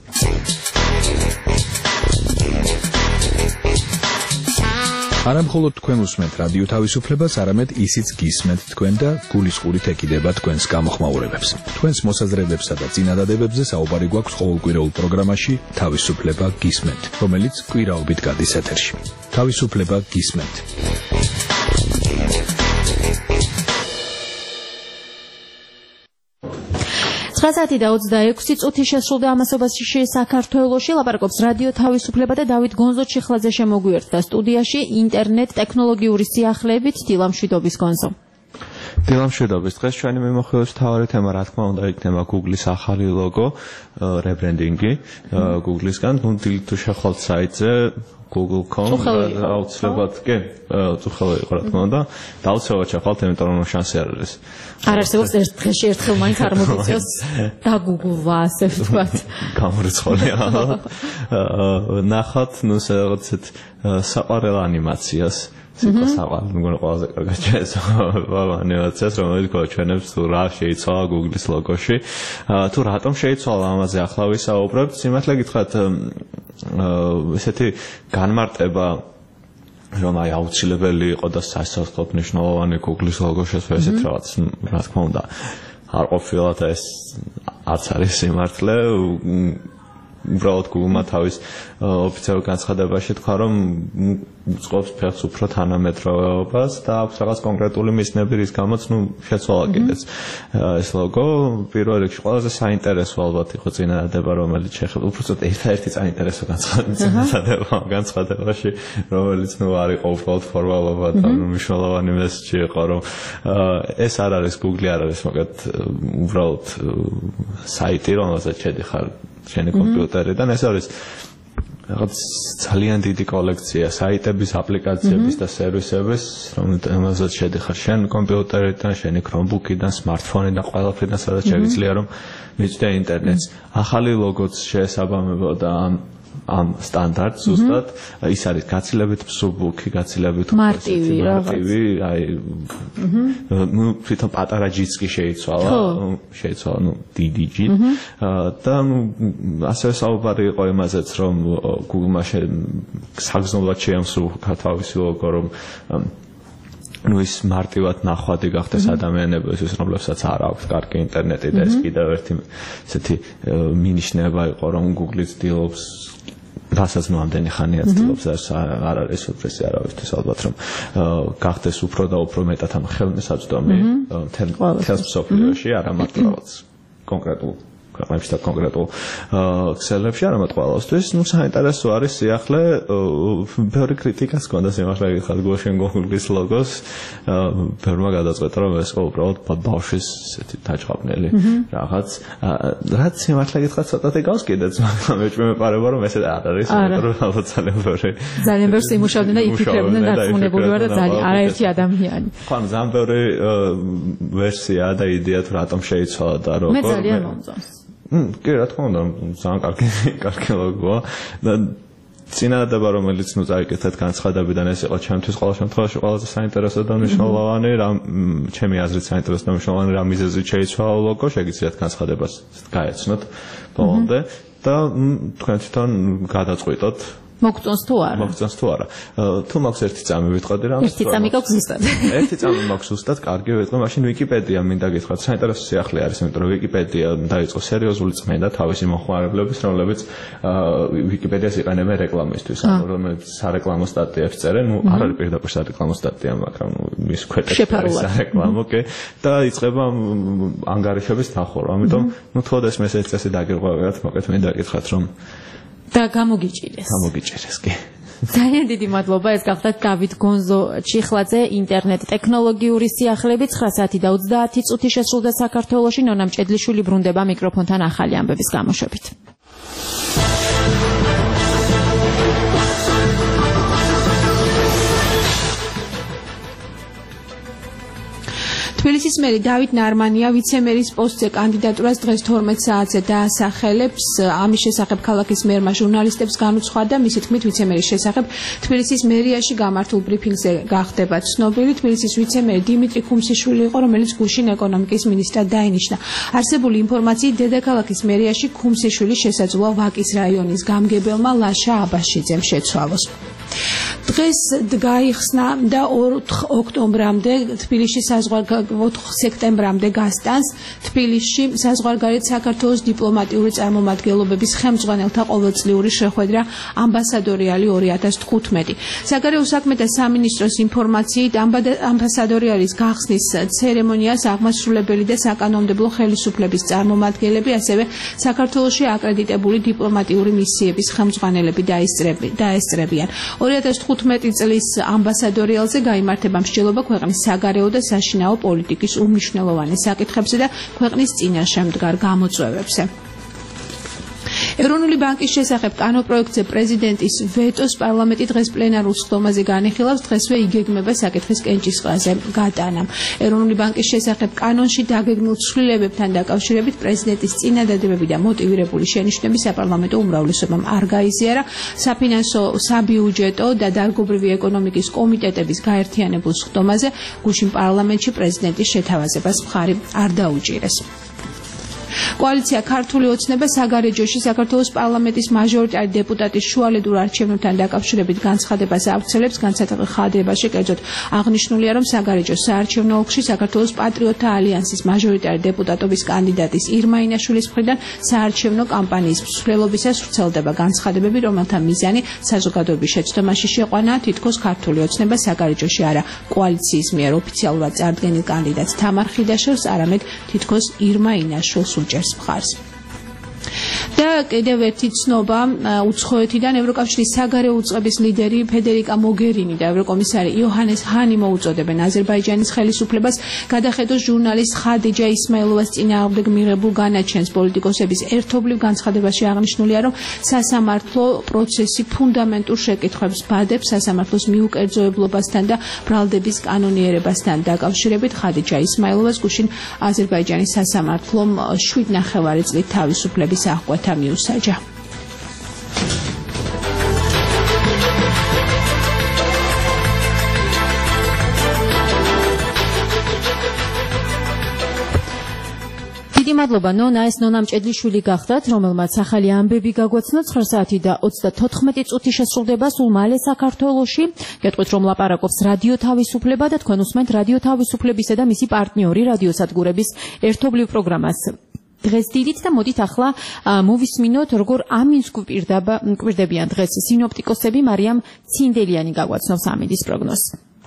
არა მხოლოდ თქვენ უსმენთ რადიო თავისუფლებას, არამედ ისიც გისმენთ თქვენ და გულისყურით ეკიდება თქვენს გამოხმაურებებს. თქვენს მოსაზრებებსა და წინადადებებზე საუბარი გვაქვს ყოველკვირეულ პროგრამაში თავისუფლება გისმენთ, რომელიც კვირაობით გადის ეთერში. თავისუფლება გისმენთ. ცხრა საათი და ოცდაექვსი წუთი შესრულდა ამასობაში საქართველოში. ლაპარაკობს რადიო თავისუფლება და დავით გონზო-ჩიხლაძე შემოგვიერთდა სტუდიაში ინტერნეტ ტექნოლოგიური სიახლეებით. დილამშვიდობის გონზო. დილამშვიდობის. დღეს ჩვენი მიმოხილვის მთავარი თემა რა თქმა უნდა იქნება Google-ის ახალი ლოგო, რებრენდინგი Google-ისგან. ნუ დილით თუ შეხვალთ საიტზე Google dot com აუცილებლად კი უცხოელი იყო რა თქმა უნდა და აუცილებლად შეხვალთ, იმიტომ რომ შანსი არ არის. არ არსებობს ერთ დღეში ერთხელ მაინც არ მოგიწევს და Google-ვა ასე ვთქვათ. გამორიცხულია. ნახოთ ნუ რაღაც საყვარელ ანიმაციას. სიტყვა საყვარელი მგონი ყველაზე კარგად შეესაბამება ანიმაციას, რომელიც გვაჩვენებს თუ რა შეიცვალა Google-ის ლოგოში. თუ რატომ შეიცვალა, ამაზე ახლა ვისაუბრებთ. სიმართლე გითხრათ, ესეთი განმარტება რომ აი აუცილებელი იყო და სასწრაფოდ მნიშვნელოვანი Google-ის ლოგოში ესეთ რაღაც, რა თქმა უნდა, არ ყოფილა და ეს არც არის სიმართლე. უბრალოდ Google-მა თავის ოფიციალურ განცხადებაში თქვა, რომ უწყობს ფეხს უფრო თანამედროვეობას და აქვს რაღაც კონკრეტული მიზნები, რის გამოც ნუ შეცვალა კიდეც ეს ლოგო. პირველ რიგში ყველაზე საინტერესო ალბათ იყო წინადადება, რომელიც შეეხება უბრალოდ ერთ-ერთი საინტერესო განცხადება განცხადებაში, რომელიც ნუ არ იყო უბრალოდ ფორმალობა და მნიშვნელოვანი მესეჯი იყო, რომ ეს არ არის Google, არ არის მოკლედ უბრალოდ საიტი, რომელზეც შედიხარ შენი კომპიუტერიდან. ეს არის რაღაც ძალიან დიდი კოლექცია საიტების, აპლიკაციების და სერვისების, რომელზეც შედიხარ შენ კომპიუტერიდან, შენი Chromebook-იდან, smartphone-იდან, ყველაფრიდან, სადაც შეგიძლია რომ მიწვდე ინტერნეტს. ახალი ლოგოც შეესაბამებოდა ამ ამ სტანდარტს ზუსტად. ის არის გაცილებით მსუბუქი, გაცილებით მარტივი რაღაც. აი ნუ თვითონ პატარა ჯიც კი შეიცვალა, შეიცვალა ნუ დიდი ჯი და ნუ ასევე საუბარი იყო იმაზეც, რომ Google-მა საგრძნობლად შეამსუბუქა თავისი ლოგო, რომ ნუ ის მარტივად ნახვადი გახდეს ადამიანებისთვის, რომლებსაც არ აქვს კარგი ინტერნეტი და ეს კიდევ ერთი ესეთი მინიშნება იყო, რომ Google ცდილობს რასაც ნუ ამდენი ხანია ცდილობს, არ არის უბრალოდ არავისთვის ალბათ, რომ გახდეს უფრო და უფრო მეტად ამ ხელმისაწვდომი მთელს მსოფლიოში, არა მარტო რაღაც კონკრეტულ ქვეყნებში და კონკრეტულ ქსელებში, არამედ ყველასთვის. ნუ საინტერესო არის სიახლე, ბევრი კრიტიკაც ჰქონდა სიმართლე გითხრათ Google-ის ლოგოს. ბევრმა გადაწყვეტა, რომ ეს იყო უბრალოდ ბავშვის ესეთი დაჭყაპნელი რაღაც. რაც სიმართლე გითხრათ ცოტათი გავს კიდეც, მაგრამ მეჭმეპარება, რომ ესე არ არის, იმიტომ რომ ალბათ ძალიან ბევრი ძალიან ბევრს იმუშავდნენ და იფიქრებდნენ დარწმუნებული ვარ და ძალიან არაერთი ადამიანი. ხო, ძალიან ბევრი ვერსია და იდეა თუ რატომ შეიცვალა და როგორ. მე ძალიან მომწონს. კი, რა თქმა უნდა, ძალიან კარგი კარგი ლოგოა და წინადადება, რომელიც ნუ წაიკეთეთ განცხადებიდან, ეს იყო ჩემთვის ყოველ შემთხვევაში ყველაზე საინტერესო და მნიშვნელოვანი, რა ჩემი აზრით საინტერესო და მნიშვნელოვანი რა მიზეზით შეიცვალა ლოგო, შეგიძლიათ განცხადებას გაეცნოთ ბოლომდე. და თქვენ თვითონ გადაწყვიტოთ მოგწონს თუ არა? მოგწონს თუ არა. თუ მაქვს ერთი წამი ვიტყოდი რა. ერთი წამი გაქვს ზუსტად. ერთი წამი მაქვს ზუსტად, კარგი ვიტყვი, მაშინ ვიკიპედია მინდა გითხრათ. საინტერესო სიახლე არის, იმიტომ რომ ვიკიპედია დაიწყო სერიოზული წმენდა თავისი მოხმარებლების, რომლებიც ვიკიპედიას იყენებენ რეკლამისთვის, ანუ რომელიც სარეკლამო სტატიებს წერენ, ну არ არის პირდაპირ სარეკლამო სტატია, მაგრამ ну მის ქვეტეში არის სარეკლამო, კი. და იწყება ანგარიშების დახურვა. ამიტომ ну თუ ოდეს მესეჯი წესი დაგირღვევათ, მოკეთ მინდა გითხრათ რომ და გამოგიჭირეს. გამოგიჭირეს, კი. ძალიან დიდი მადლობა, ეს გახდათ დავით გონზო ჩიხლაძე, ინტერნეტ ტექნოლოგიური სიახლეები ცხრა საათი და ოცდაათი წუთი შესრულდა საქართველოში. ნონა მჭედლიშვილი ბრუნდება მიკროფონთან ახალი ამბების გამოშვებით. თბილისის მერი დავით ნარმანია ვიცემერის პოსტზე კანდიდატურას დღეს თორმეტ საათზე დაასახელებს. ამის შესახებ ქალაქის მერმა ჟურნალისტებს განუცხადა, მისი თქმით ვიცემერის შესახებ თბილისის მერიაში გამართულ ბრიფინგზე გახდება ცნობილი. თბილისის ვიცემერი დიმიტრი ხუმსიშვილი იყო, რომელიც გუშინ ეკონომიკის მინისტრად დაინიშნა. არსებული ინფორმაციით დედაქალაქის მერიაში ხუმსიშვილის შესაძლოა ვაკის რაიონის გამგებელმა ლაშა აბაშიძემ შეცვალოს. დღეს გაიხსნა და ოთხ ოქტომბრამდე თბილისში ოთხ სექტემბრამდე გასტანს თბილისში საზღვარგარეთ საქართველოს დიპლომატიური წარმომადგენლობების ხელმძღვანელთა ყოველწლიური შეხვედრა ამბასადორიალი ორი ათას თხუთმეტი. საგარეო საქმეთა სამინისტროს ინფორმაციით ამბასადორიალის გახსნის ცერემონიას აღმასრულებელი და საკანონმდებლო ხელისუფლების წარმომადგენლები, ასევე საქართველოში აკრედიტებული დიპლომატიური მისიების ხელმძღვანელები დაესწრებიან. ორი ათას თხუთმეტი წლის ამბასადორიალზე გაიმართება მსჯელობა ქვეყნის საგარეო და საშინაო პოლიტიკის უმნიშვნელოვანეს საკითხებზე და ქვეყნის წინაშე მდგარ გამოწვევებზე. ეროვნული ბანკის შესახებ კანონპროექტზე პრეზიდენტის ვეტოს პარლამენტი დღეს პლენარულ სხდომაზე განიხილავს. დღესვე იგეგმება საკითხის კენჭისყრაზე გატანა. ეროვნული ბანკის შესახებ კანონში დაგეგმილ ცვლილებებთან დაკავშირებით პრეზიდენტის წინადადებები და მოტივირებული შენიშვნები საპარლამენტო უმრავლესობამ არ გაიზიარა. საფინანსო, საბიუჯეტო და დარგობრივი ეკონომიკის კომიტეტების გაერთიანებულ სხდომაზე გუშინ პარლამენტში პრეზიდენტის შეთავაზებას მხარი არ დაუჭირეს. კოალიცია ქართული ოცნება საგარეჯოში საქართველოს პარლამენტის მაჟორიტარი დეპუტატის შუალედურ არჩევნებთან დაკავშირებით განცხადებას ავრცელებს. განცხადებაში კერძოდ აღნიშნულია, რომ საგარეჯო საარჩევნო ოლქში საქართველოს პატრიოტთა ალიანსის მაჟორიტარი დეპუტატობის კანდიდატის ირმა ინაშვილის მხრიდან საარჩევნო კამპანიის მსვლელობისას ვრცელდება განცხადებები, რომელთა მიზანი საზოგადოების შეცდომაში შეყვანაა, თითქოს ქართული ოცნება საგარეჯოში არა კოალიციის მიერ ოფიციალურად წარდგენილ კანდიდატს თამარ ხიდაშოვს, არამედ თითქოს ირმა ინაშვილს უჭერს მხარს. და კიდევ ერთი ცნობა უცხოეთიდან ევროკავშირის საგარეო უწყების ლიდერი ფედერიკა მოგერინი და ევროკომისარი იოჰანეს ჰანი მოუწოდებენ აზერბაიჯანის ხელისუფლებას გადახედოს ჟურნალისტ ხადიჯა ისმაილოვას წინააღმდეგ მიღებულ განაჩენს. პოლიტიკოსების ერთობლივ განცხადებაში აღნიშნულია, რომ სასამართლო პროცესი ფუნდამენტურ შეკითხვებს ბადებს სასამართლოს მიუკერძოებლობასთან და ბრალდების კანონიერებასთან დაკავშირებით. ხადიჯა ისმაილოვას გუშინ აზერბაიჯანის სასამართლომ შვიდ ნახევარი წლით თავისუფლების აღკვეთა მიუსაჯა. დიდი მადლობა ნონა, ეს ნონა მჭედლიშვილი გახდათ, რომელმაც ახალი ამბები გაგვაცნო. ცხრა საათი და ოცდათოთხმეტი წუთი შესრულდება სულ მალე საქართველოში. გეტყვით, რომ ლაპარაკობს რადიო თავისუფლება და თქვენ უსმენთ რადიო თავისუფლებისა და მისი პარტნიორი რადიოსადგურების ერთობლივ პროგრამას. დღეს დიდით და მოდით ახლა მოვისმინოთ, როგორ ამინს გვპირდებიან დღეს სინოპტიკოსები. მარიამ ცინდელიანი გაგვაცნობს ამინდის პროგნოზს.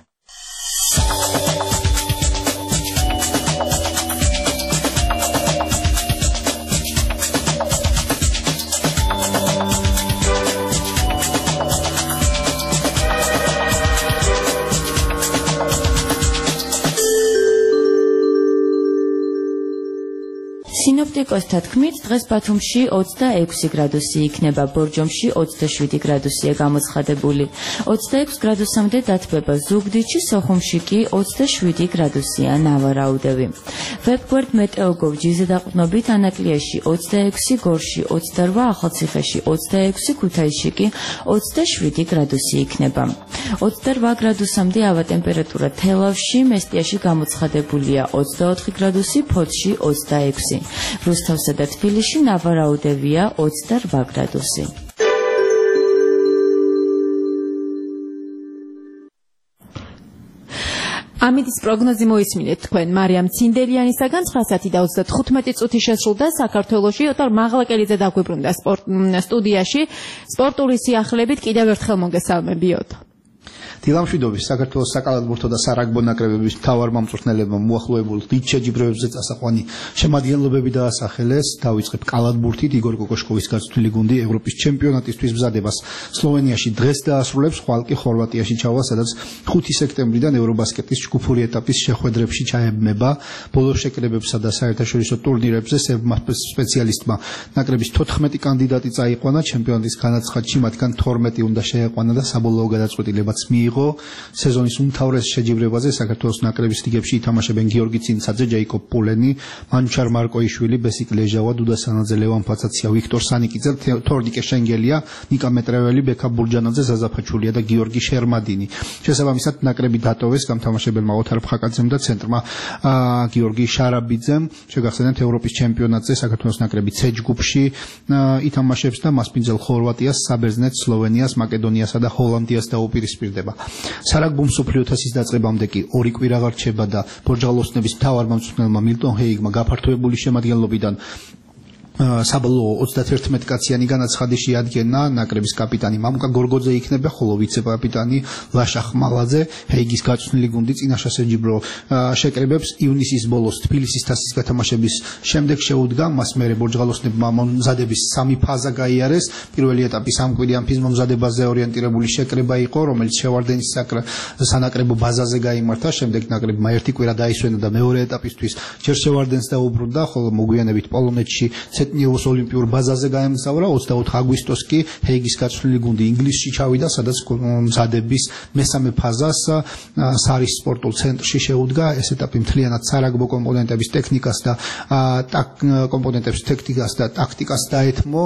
სინოპტიკოსთა თქმით, დღეს ბათუმში ოცდაექვსი გრადუსი იქნება, ბორჯომში ოცდაშვიდი გრადუსია გამოცხადებული. ოცდაექვს გრადუსამდე დათბება ზუგდიდში, სოხუმში კი ოცდაშვიდი გრადუსია ნავარაუდევი. ვებგვერდ მეტეოგოვ ჯიზე დაყრდნობით ანაკლიაში ოცდაექვსი, გორში ოცდარვა, ახალციხეში ოცდაექვსი, ქუთაისში კი ოცდაშვიდი გრადუსი იქნება. ოცდარვა გრადუსამდე ავა ტემპერატურა თელავში, მესტიაში გამოცხადებულია ოცდაოთხი გრადუსი, ფოთში ოცდაექვსი. რუსთავსა და თბილისში ნავარაუდევია ოცდაორ გრადუსი. ამიდის პროგნოზი მოისმინეთ თქვენ მარიამ ცინდელიანისაგან ცხრა საათი და ოცდათხუთმეტი წუთი შესრულდა საქართველოში ოთარ მაღლაკელიძე დაგვიბრუნდა სპორტ სტუდიაში სპორტული სიახლებით კიდევ ერთხელ მოგესალმებიოთ. დილამშვიდობის საქართველოს საკალათბურთო და სარაგბო ნაკრებების მთავარ მომწვრთნელებმა მოახლოებულ დიდ შეჯიბრებებზე წასაყვანი შემადგენლობები დაასახელეს. დავიწყებ კალათბურთით. იგორ კოკოშკოვის გაწვრთნილი გუნდი ევროპის ჩემპიონატისთვის მზადებას სლოვენიაში დღეს დაასრულებს, ხვალ კი ხორვატიაში ჩავა, სადაც ხუთი სექტემბრიდან ევრობასკეტის ჯგუფური ეტაპის შეხვედრებში ჩაებმება. ბოლო შეკრებებსა და საერთაშორისო ტურნირებზე სერბმა სპეციალისტმა ნაკრების თოთხმეტი კანდიდატი წაიყვანა. ჩემპიონატის განაცხადში მათგან თორმეტი უნდა შეეყვანა და საბოლოო გადაწყვეტილებაც მიიღო. სეზონის უმთავრეს შეჯიბრებაზე საქართველოს ნაკრების რიგებში ითამაშებენ გიორგი ცინცაძე, ჯეიკობ პულენი, მანჩარ მარკოიშვილი, ბესიკ ლეჟავა, დუდა სანაძე, ლევან ფაცაცია, ვიქტორ სანიკიძე, თორნიკე შენგელია, ნიკა მეტრეველი, ბექა ბურჯანაძე, ზაზა ფაჩულია და გიორგი შერმადინი. შესაბამისად ნაკრები დატოვეს გამთამაშებელმა ოთარ ფხაკაძემ და ცენტრმა გიორგი შარაბიძემ. შეგახსენებთ ევროპის ჩემპიონატზე საქართველოს ნაკრები C ჯგუფში ითამაშებს და მასპინძელ ხორვატიას, საბერძნეთს, სლოვენიას, მაკედონიასა და ჰოლანდიას დაუპირისპირდება. სარაგბო მსოფლიო თასის დაწყებამდე კი ორი კვირა გარჩება და ბორჯღალოსნების მთავარ მომწვრთნელმა მილტონ ჰეიგმა გაფართოებული შემადგენლობიდან საბოლოო ოცდაათერთმეტი კაციანი განაცხადი შეადგენა. ნაკრების კაპიტანი მამუკა გორგოძე იქნება, ხოლო ვიცე-კაპიტანი ლაშა ხმალაძე. ჰეიგის გაწვრთნილი გუნდი წინაშე შეჯიბრო შეკრებებს ივნისის ბოლოს თბილისის თასის გათამაშების შემდეგ შეუდგა. მას მერე ბორჯღალოსნებმა მომზადების სამი ფაზა გაიარეს. პირველი ეტაპი სამკვირიანფის მომზადებაზე ორიენტირებული შეკრება იყო, რომელიც შევარდენის სანაკრებო ბაზაზე გაიმართა. შემდეგ ნაკრებმა ერთი კვირა დაისვენა და მეორე ეტაპისთვის ჯერ შევარდენს დაუბრუნდა, ხოლო მოგვიანებით პოლონეთში ცეტნიოვოს ოლიმპიურ ბაზაზე გაემგზავრა. ოცდაოთხ აგვისტოს კი ჰეიგის გაწვრთნილი გუნდი ინგლისში ჩავიდა, სადაც მზადების მესამე ფაზას სარის სპორტულ ცენტრში შეუდგა. ეს ეტაპი მთლიანად სარაგბო კომპონენტების ტექნიკას და კომპონენტების ტექნიკას და ტაქტიკას დაეთმო.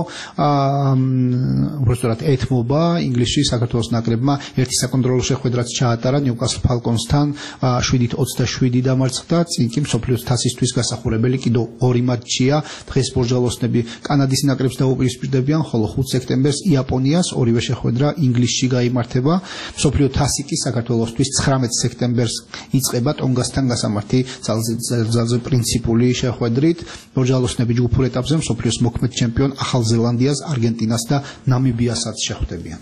უბრალოდ ეთმობა. ინგლისში საქართველოს ნაკრებმა ერთი საკონტროლო შეხვედრაც ჩაატარა ნიუკასლ ფალკონსთან, შვიდით ოცდაშვიდი დამარცხდა. წინ კი მსოფლიოს თასისთვის გასახურებელი კიდევ ორი მატჩია. დღეს ბორჯღალოსნები კანადის ნაკრებს დაუპირისპირდებიან, ხოლო ხუთ სექტემბერს იაპონიას. ორივე შეხვედრა ინგლისში გაიმართება. მსოფლიო თასი კი საქართველოსთვის ცხრამეტ სექტემბერს იწყება ტონგასთან გასამართი ძალზე პრინციპული შეხვედრით. ბორჯღალოსნები ჯგუფურ ეტაპზე მსოფლიოს მოქმედ ჩემპიონ ახალ ზელანდიას, არგენტინას და ნამიბიასაც შეხვდებიან.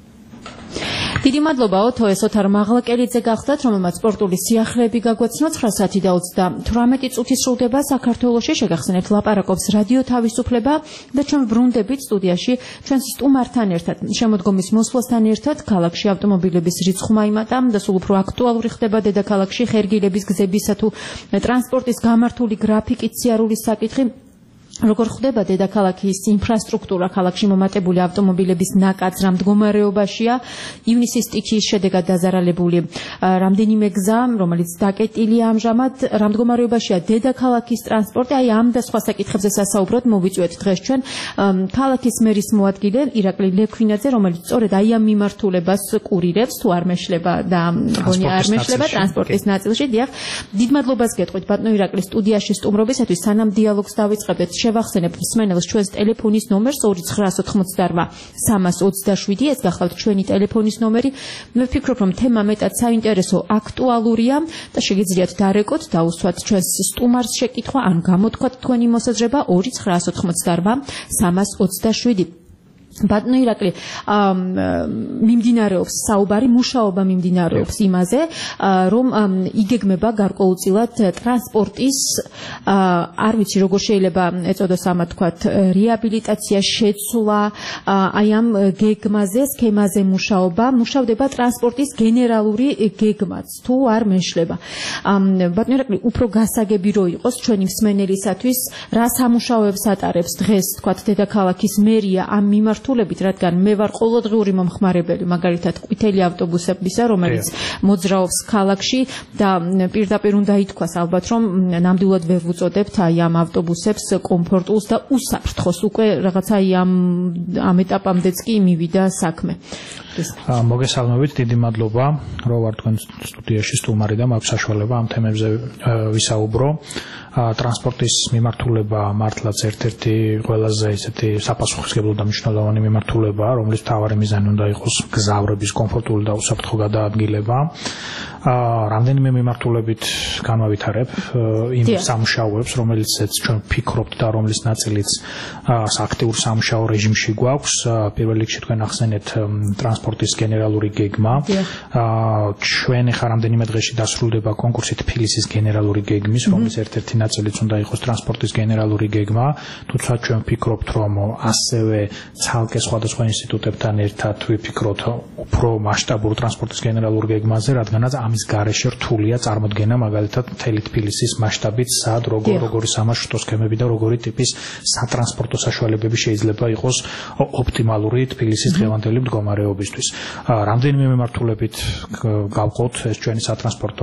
დიდი მადლობა ოთო, ეს ოთარ მაღლაკელიძე გახდათ, რომელმაც სპორტული სიახლეები გაგვაცნო. ცხრა საათი და ოცდათვრამეტი წუთი სრულდება საქართველოში. შეგახსენებთ ლაპარაკობს რადიო თავისუფლება და ჩვენ ბრუნდებით სტუდიაში ჩვენს სტუმართან ერთად. შემოდგომის მოსვლასთან ერთად ქალაქში ავტომობილების რიცხვა იმატა და სულ უფრო აქტუალური ხდება დედაქალაქში ხერგილების გზებისა თუ ტრანსპორტის გამართული გრაფიკის სიარულის საკითხი. როგორ ხდება დედაქალაქის ინფრასტრუქტურა, ქალაქში მომატებული ავტომობილების ნაკადს რა მდგომარეობაშია. ივნისის სტიჩის შედეგად დაზარალებული რამდენიმე გზა, რომელიც დაკეტილია ამჟამად, რა მდგომარეობაშია დედაქალაქის ტრანსპორტი. აი ამ და სხვა საკითხებზე სასაუბროდ მოვიწვიეთ დღეს ჩვენ ქალაქის მერის მოადგილე ირაკლი ლექვინაძე, რომელიც სწორედ აი ამ მიმართულებას კურირებს, თუ არ მეშლება და გონია არ მეშლება ტრანსპორტის ნაწილში. დიახ, დიდ მადლობას გეტყვით ბატონო ირაკლი სტუდიაში სტუმრობისათვის. სანამ დიალოგს დავიწყებთ, შევახსენებ მსმენელს ჩვენს ტელეფონის ნომერს ორი ცხრაასი ოცდაოთხმოცდაორმა სამას ოცდაშვიდი. ეს გახლავთ ჩვენი ტელეფონის ნომერი. მე ვფიქრობ, რომ თემა მეტად საინტერესო, აქტუალურია და შეგიძლიათ დარეკოთ, დაუსვათ ჩვენს სტუმარს შეკითხვა ან გამოთქვათ თქვენი მოსაზრება ორი ცხრაასი ოცდაორმა სამას ოცდაშვიდი. ბატონო ირაკლი, მიმდინარეობს საუბარი, მუშაობა მიმდინარეობს იმაზე, რომ იგეგმება გარკვეულწილად ტრანსპორტის, არ ვიცი როგორ შეიძლება ეწოდოს ამათ თქვათ, რეაბილიტაცია, შეცვლა, აი ამ გეგმაზე, სქემაზე მუშაობა, მუშავდება ტრანსპორტის გენერალური გეგმაც, თუ არ მეშლება. ბატონო ირაკლი, უფრო გასაგები რო იყოს ჩვენი მსმენელისათვის, რა სამუშაოებს ატარებს დღეს თქვათ დედაქალაქის მერია ამ მიმართულებით მიმართულებით, რადგან მე ვარ ყოველდღიური მომხმარებელი, მაგალითად, ყვითელი ავტობუსებისა, რომელიც მოძრაობს ქალაქში და პირდაპირ უნდა ითქვას ალბათ, რომ ნამდვილად ვერ ვუწოდებთ აი ამ ავტობუსებს კომფორტულს და უსაფრთხოს უკვე რაღაცა აი ამ ამ ეტაპამდეც კი მივიდა საქმე. მოგესალმებით, დიდი მადლობა, რომ ვარ თქვენ სტუდიაში სტუმარი და მაქვს საშუალება ამ თემებზე ვისაუბრო. ტრანსპორტის მიმართულება მართლაც ერთ-ერთი ყველაზე ისეთი საპასუხისმგებლო და მნიშვნელოვანი მიმართულებაა, რომლის მთავარი მიზანი უნდა იყოს გზავრების კომფორტული და უსაფრთხო გადაადგილება. რამდენიმე მიმართულებით განვავითარებ იმ სამუშაოებს, რომელიც ჩვენ ვფიქრობთ და რომლის ნაწილიც აქტიურ სამუშაო რეჟიმში გვაქვს. პირველ რიგში თქვენ ახსენეთ ტრანსპორტის გენერალური გეგმა. ჩვენ ახლა რამდენიმე დღეში დასრულდება კონკურსი თბილისის გენერალური გეგმის, რომლის ერთ-ერთი ნაწილიც უნდა იყოს ტრანსპორტის გენერალური გეგმა. თუმცა ჩვენ ვფიქრობთ, რომ ასევე ცალკე სხვადასხვა ინსტიტუტებთან ერთად ვიფიქროთ უფრო მასშტაბურ ტრანსპორტის გენერალურ გეგმაზე, რადგანაც ამის გარეშე რთულია წარმოდგენა მაგალითად მთელი თბილისის მასშტაბით, სად როგორ როგორი სამარშრუტო სქემები და როგორი ტიპის სატრანსპორტო საშუალებები შეიძლება იყოს ოპტიმალური თბილისის დღევანდელი მდგომარეობისთვის. რამდენიმე მიმართულებით გავყოთ ეს ჩვენი სატრანსპორტო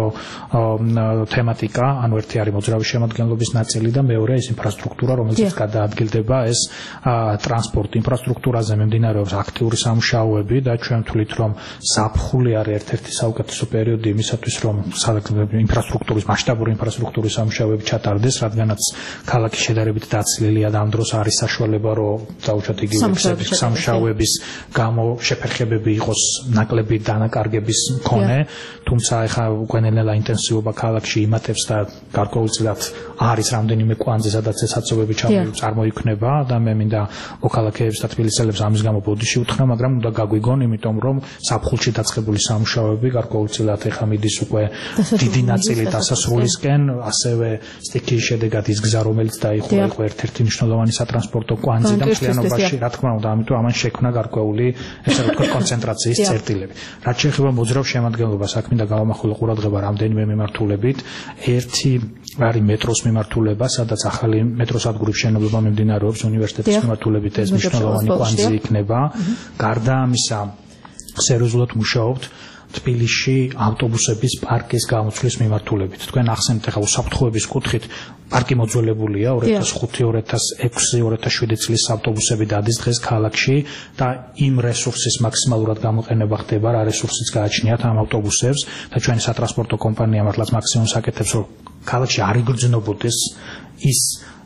თემატიკა, ანუ ერთი არის მოძრავი შემადგენლობის ნაწილი და მეორე ის ინფრასტრუქტურა, რომელზეც გადაადგილდება ეს ტრანსპორტი. ინფრასტრუქტურაზე მიმდინარეობს აქტიური სამუშაოები და ჩვენ ვთვლით, რომ ზაფხული არის ერთ-ერთი საუკეთესო პერიოდი იმისათვის, რომ ინფრასტრუქტურის მასშტაბური ინფრასტრუქტურის სამუშაოები ჩატარდეს, რადგანაც ქალაქი შედარებით დაცლილია და ამ დროს არის საშუალება, რომ დაუშვათ იგივე სამუშაოების გამო შეფერხებები იყოს ნაკლები დანაკარგების მქონე, თუმცა ეხლა უკვე ნელა ინტენსივობა ქალაქში იმატებს და გარკვეულწილად არის რამდენიმე კვანძი, სადაც ეცაცობები წარმოიქმნება და მე მინდა მოქალაქეებს და თბილისელებს ამის გამო ბოდიში უთხრა, მაგრამ უნდა გაგვიგონ, იმიტომ რომ ზაფხულში დაწყებული სამუშაოები გარკვეულწილად ეხლა მიდის უკვე დიდი ნაწილი დასასრულისკენ, ასევე სტიქიის შედეგად ის გზა, რომელიც დაიხურა, იყო ერთ-ერთი მნიშვნელოვანი სატრანსპორტო კვანძი და მთლიანობაში, რა თქმა უნდა, ამიტომ ამან შექმნა გარკვეული ესე რომ ვთქვათ კონცენტრაციის წერტილები. რაც შეეხება მოძრავ შემადგენლობას, აქ მინდა გავამახვილო ყურადღება რამდენიმე მიმართულებით. ერთი არის მეტროს მიმართულება, სადაც ახალი მეტროსადგურის მშენებლობა მიმდინარეობს, უნივერსიტეტის მიმართულებით ეს მნიშვნელოვანი კვანძი იქნება. გარდა ამისა, სერიოზულად მუშაობთ თბილისში ავტობუსების პარკის გამოცვლის მიმართულებით. თქვენ ახსენეთ ახლა უსაფრთხოების კუთხით პარკი მოძველებულია ორი ათას ხუთი, ორი ათას ექვსი, ორი ათას შვიდი წლის ავტობუსები დადის დღეს ქალაქში და იმ რესურსის მაქსიმალურად გამოყენება ხდება, რა რესურსიც გააჩნიათ ამ ავტობუსებს და ჩვენი სატრანსპორტო კომპანია მართლაც მაქსიმუმს აკეთებს, რომ ქალაქში არ იგრძნობოდეს ის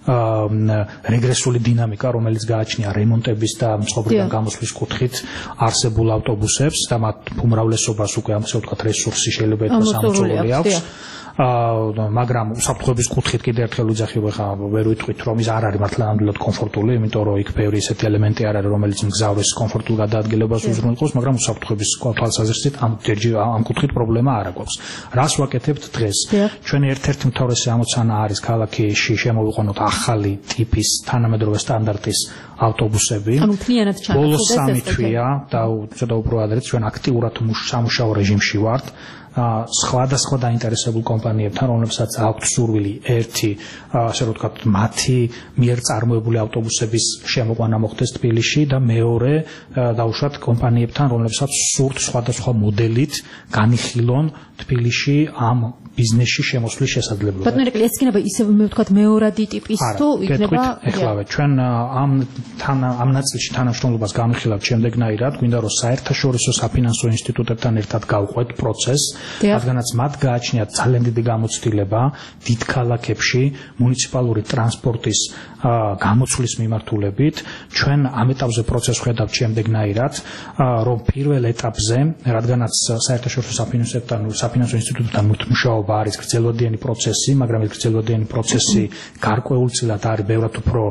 რეგრესული დინამიკა, რომელიც გააჩნია რემონტების და მწყობრიდან გამოსვლის კუთხით არსებულ ავტობუსებს და მათ უმრავლესობას უკვე ამ ასე ვთქვათ რესურსი შეიძლება ითქვას ამოწურული აქვს. მაგრამ უსაფრთხოების კუთხით კიდევ ერთხელ ვიძახილ, ხა ვერ ვიტყვით, რომ ის არ არის მართლა ნამდვილად კომფორტული, იმიტომ რომ იქ ბევრი ესეთი ელემენტი არ არის, რომელიც მგზავრის კომფორტულ გადაადგილებას უზრუნველყოფს, მაგრამ უსაფრთხოების თვალსაზრისით ამ ამ კუთხით პრობლემა არ აქვს. რას ვაკეთებთ დღეს? ჩვენი ერთ-ერთი უმთავრესი ამოცანა არის ქალაქში შემოვიყვანოთ ახალი ტიპის თანამედროვე სტანდარტის ავტობუსები. ანუ მთლიანად ჩანაცვლეს. ბოლოს სამი თვეა და ცოტა უფრო ადრე ჩვენ აქტიურად სამუშაო რეჟიმში ვართ. სხვადასხვა დაინტერესებულ კომპანიებთან, რომლებსაც აქვთ სურვილი ერთი, ასე რომ ვთქვათ, მათი მიერ წარმოებული ავტობუსების შემოყვანა მოხდეს თბილისში და მეორე, დაუშვათ კომპანიებთან, რომლებსაც სურთ სხვადასხვა მოდელით განიხილონ თბილისში ამ ბიზნესში შემოსვლის შესაძლებლობა. ბატონო ირაკლი, ეს იქნება ისე მე ვთქვათ მეორადი ტიპის თუ იქნება ეხლავე ჩვენ ამ თან ამ ნაწილში თანამშრომლობას განვიხილავთ შემდეგნაირად, გვინდა რომ საერთაშორისო საფინანსო ინსტიტუტებთან ერთად გავყვეთ პროცესს, რადგანაც მათ გააჩნიათ ძალიან დიდი გამოცდილება დიდ ქალაქებში მუნიციპალური ტრანსპორტის გამოცვლის მიმართულებით. ჩვენ ამ ეტაპზე პროცესს ხედავთ შემდეგნაირად, რომ პირველ ეტაპზე, რადგანაც საერთაშორისო საფინანსოებთან საფინანსო ინსტიტუტებთან მუშაობა არის გრძელვადიანი პროცესი, მაგრამ ეს გრძელვადიანი პროცესი გარკვეულწილად არის ბევრად უფრო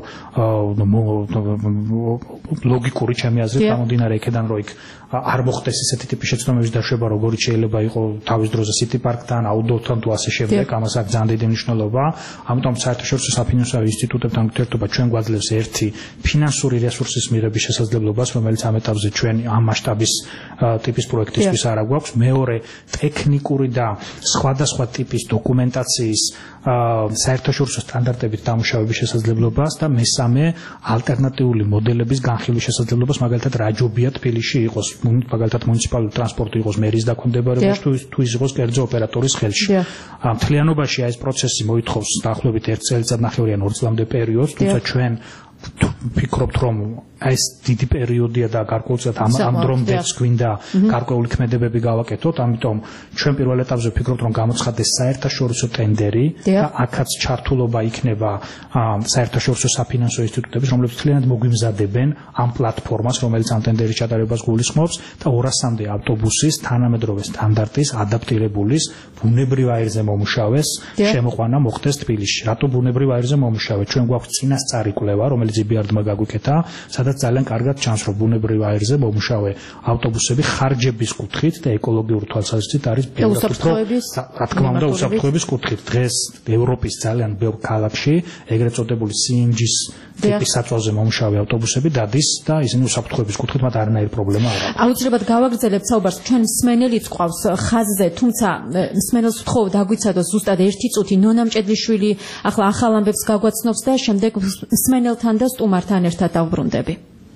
ლოგიკური ჩემი აზრით, გამომდინარე იქიდან, რომ იქ არ მოხდეს ესეთი ტიპის შეცდომების დაშვება, როგორიც შეიძლება იყო თავის დროზე City Park-თან, Audor-თან თუ ასე შემდეგ, ამას აქვს ძალიან დიდი მნიშვნელობა. ამიტომ საერთაშორისო საფინანსო ინსტიტუტებთან ურთიერთობა ჩვენ გვაძლევს ერთი ფინანსური რესურსის მიღების შესაძლებლობას, რომელიც ამ ეტაპზე ჩვენ ამ მასშტაბის ტიპის პროექტისთვის არ აქვს. მეორე, ტექნიკური და სხვადასხვა ტიპის დოკუმენტაციის საერთაშორისო სტანდარტებით დამუშავების შესაძლებლობას და მესამე ალტერნატიული მოდელების განხილვის შესაძლებლობას, მაგალითად რაჯობია თბილისში იყოს, მაგალითად მუნიციპალური ტრანსპორტი იყოს მერის დაქვემდებარებაში თუ თუ ის იყოს კერძო ოპერატორის ხელში. მთლიანობაში ეს პროცესი მოითხოვს დაახლოებით ერთ წელიწადნახევრი ან ორ წლამდე პერიოდს, თუმცა ჩვენ ვფიქრობთ, რომ ეს დიდი პერიოდია და გარკვეულწილად ამ ამ დრომდეც გვინდა გარკვეული ქმედებები გავაკეთოთ, ამიტომ ჩვენ პირველ ეტაპზე ვფიქრობთ, რომ გამოცხადდეს საერთაშორისო ტენდერი და აქაც ჩართულობა იქნება საერთაშორისო საფინანსო ინსტიტუტების, რომლებიც მთლიანად მოგვიმზადებენ ამ პლატფორმას, რომელიც ამ ტენდერის ჩატარებას გულისხმობს და ორასამდე ავტობუსის თანამედროვე სტანდარტის ადაპტირებულის ბუნებრივ აირზე მომუშავეს შემოყვანა მოხდეს თბილისში. რატო ბუნებრივ აირზე მომუშავე? ჩვენ გვაქვს წინასწარი კვლევა, რომელიც ი ბი არ-დმა გაგვიკეთა, სადაც ძალიან კარგად ჩანს, რომ ბუნებრივ აირზე მომუშავე ავტობუსები ხარჯების კუთხით და ეკოლოგიური თვალსაზრისით არის ბევრად უფრო, რა თქმა უნდა, უსაფრთხოების კუთხით. დღეს ევროპის ძალიან ბევრ ქალაქში ეგრეთ წოდებული სი εν ჯის ტიპის საწვავზე მომუშავე ავტობუსები დადის და ისინი უსაფრთხოების კუთხით მათ არანაირი პრობლემა არ აქვს. აუცილებლად გავაგრძელებთ საუბარს, ჩვენ მსმენელიც ყავს ხაზზე, თუმცა მსმენელს ვთხოვ დაგვიცადოს ზუსტად ერთი წუთი. ნონა მჭედლიშვილი ახლა ახალ ამბებს გაგვაცნობს და შემდეგ მსმენელთან და სტუმართან ერთად დავბრუნდები.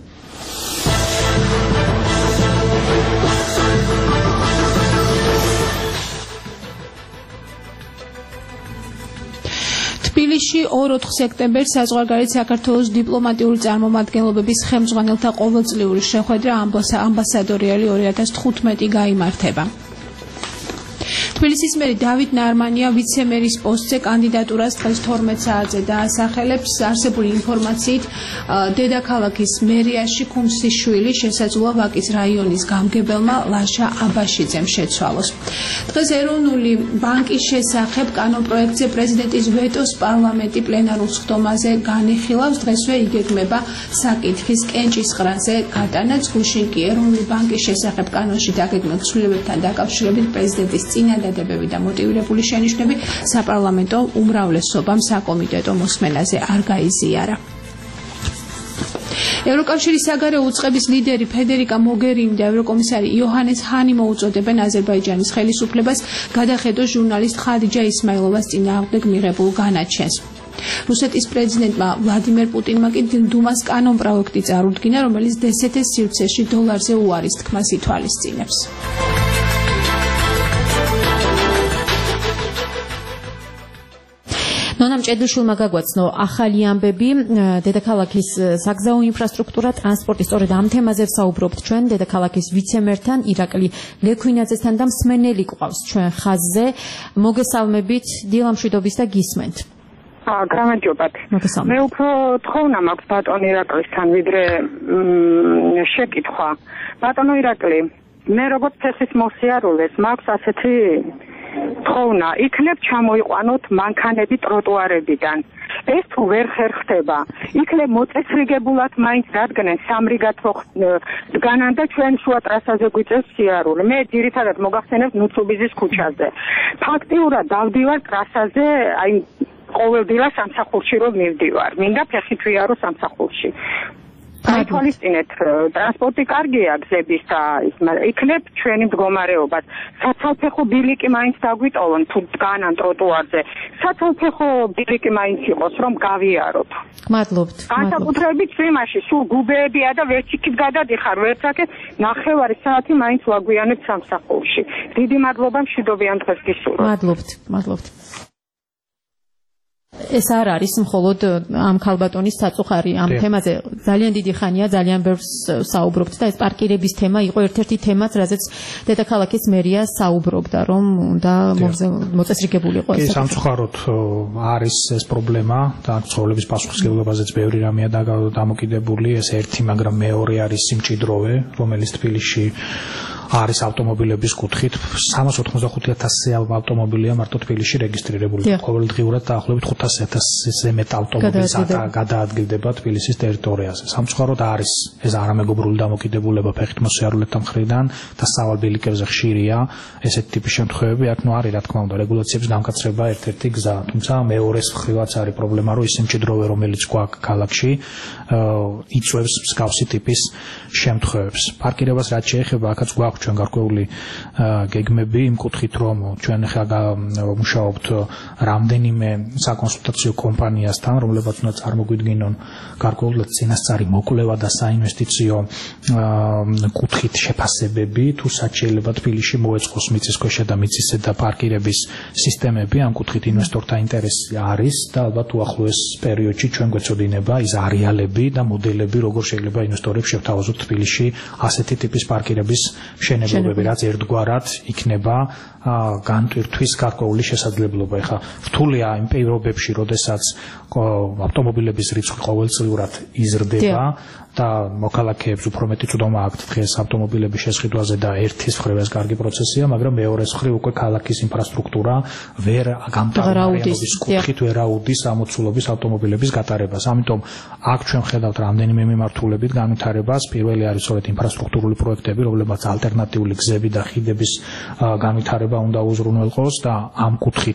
თბილისში ორ-ოთხ სექტემბერს საზღვარგარეთ საქართველოს დიპლომატიური წარმომადგენლობების ხელმძღვანელთა ყოველწლიური შეხვედრა ამბასადორიალი ორი ათას თხუთმეტი გაიმართება. თბილისის მერი დავით ნარმანია ვიცემერის პოსტზე კანდიდატურას დღეს თორმეტ საათზე დაასახელებს. არსებული ინფორმაციით დედაქალაქის მერიაში ქუმსიშვილი შესაძლოა ვაკის რაიონის გამგებელმა ლაშა აბაშიძემ შეცვალოს. დღეს ეროვნული ბანკის შესახებ კანონპროექტზე პრეზიდენტის ვეტოს პარლამენტი პლენარულ სხდომაზე განიხილავს. დღესვე იგეგმება საკითხის კენჭისყრაზე გატანა. გუშინ კი ეროვნული ბანკის შესახებ კანონში დაგეგმილ ცვლილებებთან დაკავშირებით პრეზიდენტის წინადადებები და მოტივირებული შენიშვნები საპარლამენტო უმრავლესობამ საკომიტეტო მოსმენაზე არ გაიზიარა. ევროკავშირის საგარეო უწყების ლიდერი ფედერიკა მოგერინი და ევროკომისარი იოჰანეს ჰანი მოუწოდებენ აზერბაიჯანის ხელისუფლებას გადახედოს ჟურნალისტ ხადიჯა ისმაილოვას წინააღმდეგ მიღებულ განაჩენს. რუსეთის პრეზიდენტმა ვლადიმერ პუტინმა კი დუმას კანონპროექტი წარუდგინა, რომელიც დსთ-ს სივრცეში დოლარზე უარის თქმას ითვალისწინებს. ნონა მჭედლიშვილმა გაგვაცნო ახალი ამბები დედაქალაქის საგზაო ინფრასტრუქტურა, ტრანსპორტი. სწორედ ამ თემაზე ვსაუბრობთ ჩვენ დედაქალაქის ვიცემერთან ირაკლი ლექვინაძესთან და მსმენელი ყავს ჩვენ ხაზზე. მოგესალმებით, დილამშვიდობის და გისმენთ. გამარჯობათ. მე უფრო თხოვნა მაქვს ბატონ ირაკლისთან ვიდრე შეკითხვა. ბატონო ირაკლი, მე როგორც წესის მოსიარულეს მაქვს ასეთი თხოვნა, იქნებ ჩამოიყვანოთ მანქანები ტროტუარებიდან. ეს თუ ვერ ხერხდება, იქნებ მოწესრიგებულად მაინც დადგნენ სამრიგათო დგანან და ჩვენ შუა ტრასაზე გვიწევს სიარული. მე ძირითადად მოგახსენებთ ნუცუბიზის ქუჩაზე. ფაქტიურად დავდივარ ტრასაზე, აი ყოველდღიურად სამსახურში რომ მივდივარ. მინდა ფეხით ვიარო სამსახურში. გაითვალისწინეთ, ტრანსპორტი კარგია გზების და იქნებ ჩვენი მდგომარეობას. საცალფეხო ბილიკი მაინც დაგვიტოვონ თუ დგანან ტროტუარზე. საცალფეხო ბილიკი მაინც იყოს რომ გავიაროთ. მადლობთ. განსაკუთრებით იმაში, სულ გუბეებია და ვერჩიკით გადადიხარ, ვერცაკე ნახევარი საათი მაინც ვაგვიანებ სამსახურში. დიდი მადლობა, მშვიდობიან დღეს გისურვებთ. მადლობთ, მადლობთ. ეს არ არის მხოლოდ ამ ქალბატონის საწუხარი ამ თემაზე ძალიან დიდი ხანია ძალიან ბევრს საუბრობთ და ეს პარკირების თემა იყო ერთ-ერთი თემაც, რაზეც დედაქალაქის მერია საუბრობდა, რომ უნდა მოწესრიგებული იყო ეს. კი, სამწუხაროდ არის ეს პრობლემა და ცხოვრების პასუხისმგებლობაზეც ბევრი რამეა დამოკიდებული, ეს ერთი, მაგრამ მეორე არის სიმჭიდროვე, რომელიც თბილისში არის ავტომობილების კუთხით. სამას ოთხმოცდახუთი ათასი ავტომობილია მარტო თბილისში რეგისტრირებული. ყოველდღიურად დაახლოებით ხუთასი ათასზე მეტ ავტომობილს გადაადგილდება თბილისის ტერიტორიაზე. სამწუხაროდ არის ეს არამეგობრული დამოკიდებულება ფეხით მოსიარულეთა მხრიდან და სავალ ბილიკებზე ხშირია ესეთი ტიპის შემთხვევები. აქ ნუ არის რა თქმა უნდა რეგულაციების დამკაცრება ერთ-ერთი გზა. თუმცა მეორეს მხრივაც არის პრობლემა, რომ ის სიმჭიდროვე, რომელიც გვაქვს ქალაქში, იწვევს მსგავსი ტიპის შემთხვევებს. პარკირებას რაც შეეხება, აქაც გვაქვს აქვს ჩვენ გარკვეული გეგმები იმ კუთხით, რომ ჩვენ ახლა მუშაობთ რამდენიმე საკონსულტაციო კომპანიასთან, რომლებიც უნდა წარმოგვიდგინონ გარკვეულად წინასწარი მოკვლევა და საინვესტიციო კუთხით შეფასებები, თუ სად შეიძლება თბილისში მოეწყოს მიწისქვეშა და მიწისზედა პარკირების სისტემები, ამ კუთხით ინვესტორთა ინტერესი არის და ალბათ უახლოეს პერიოდში ჩვენ გვეცოდინება ის არეალები და მოდელები, როგორ შეიძლება ინვესტორებს შევთავაზოთ თბილისში ასეთი ტიპის პარკირების მშენებლობები, რაც ერთგვარად იქნება განტვირთვის გარკვეული შესაძლებლობა. ეხლა რთულია იმ პირობებში, როდესაც ავტომობილების რიცხვი ყოველწლიურად იზრდება და მოქალაქეებს უფრო მეტი წვდომა აქვთ დღეს ავტომობილების შესყიდვაზე და ერთის მხრივ ეს კარგი პროცესია, მაგრამ მეორეს მხრივ უკვე ქალაქის ინფრასტრუქტურა ვერ გამტარების კუთხით ვერ აუდის ამოცულობის ავტომობილების გატარებას. ამიტომ აქ ჩვენ ხედავთ რამდენიმე მიმართულებით განვითარებას. პირველი არის სწორედ ინფრასტრუქტურული პროექტები, რომლებიც ალტერნატიული გზები და ხიდების განვითარება უნდა უზრუნველყოს და ამ კუთხით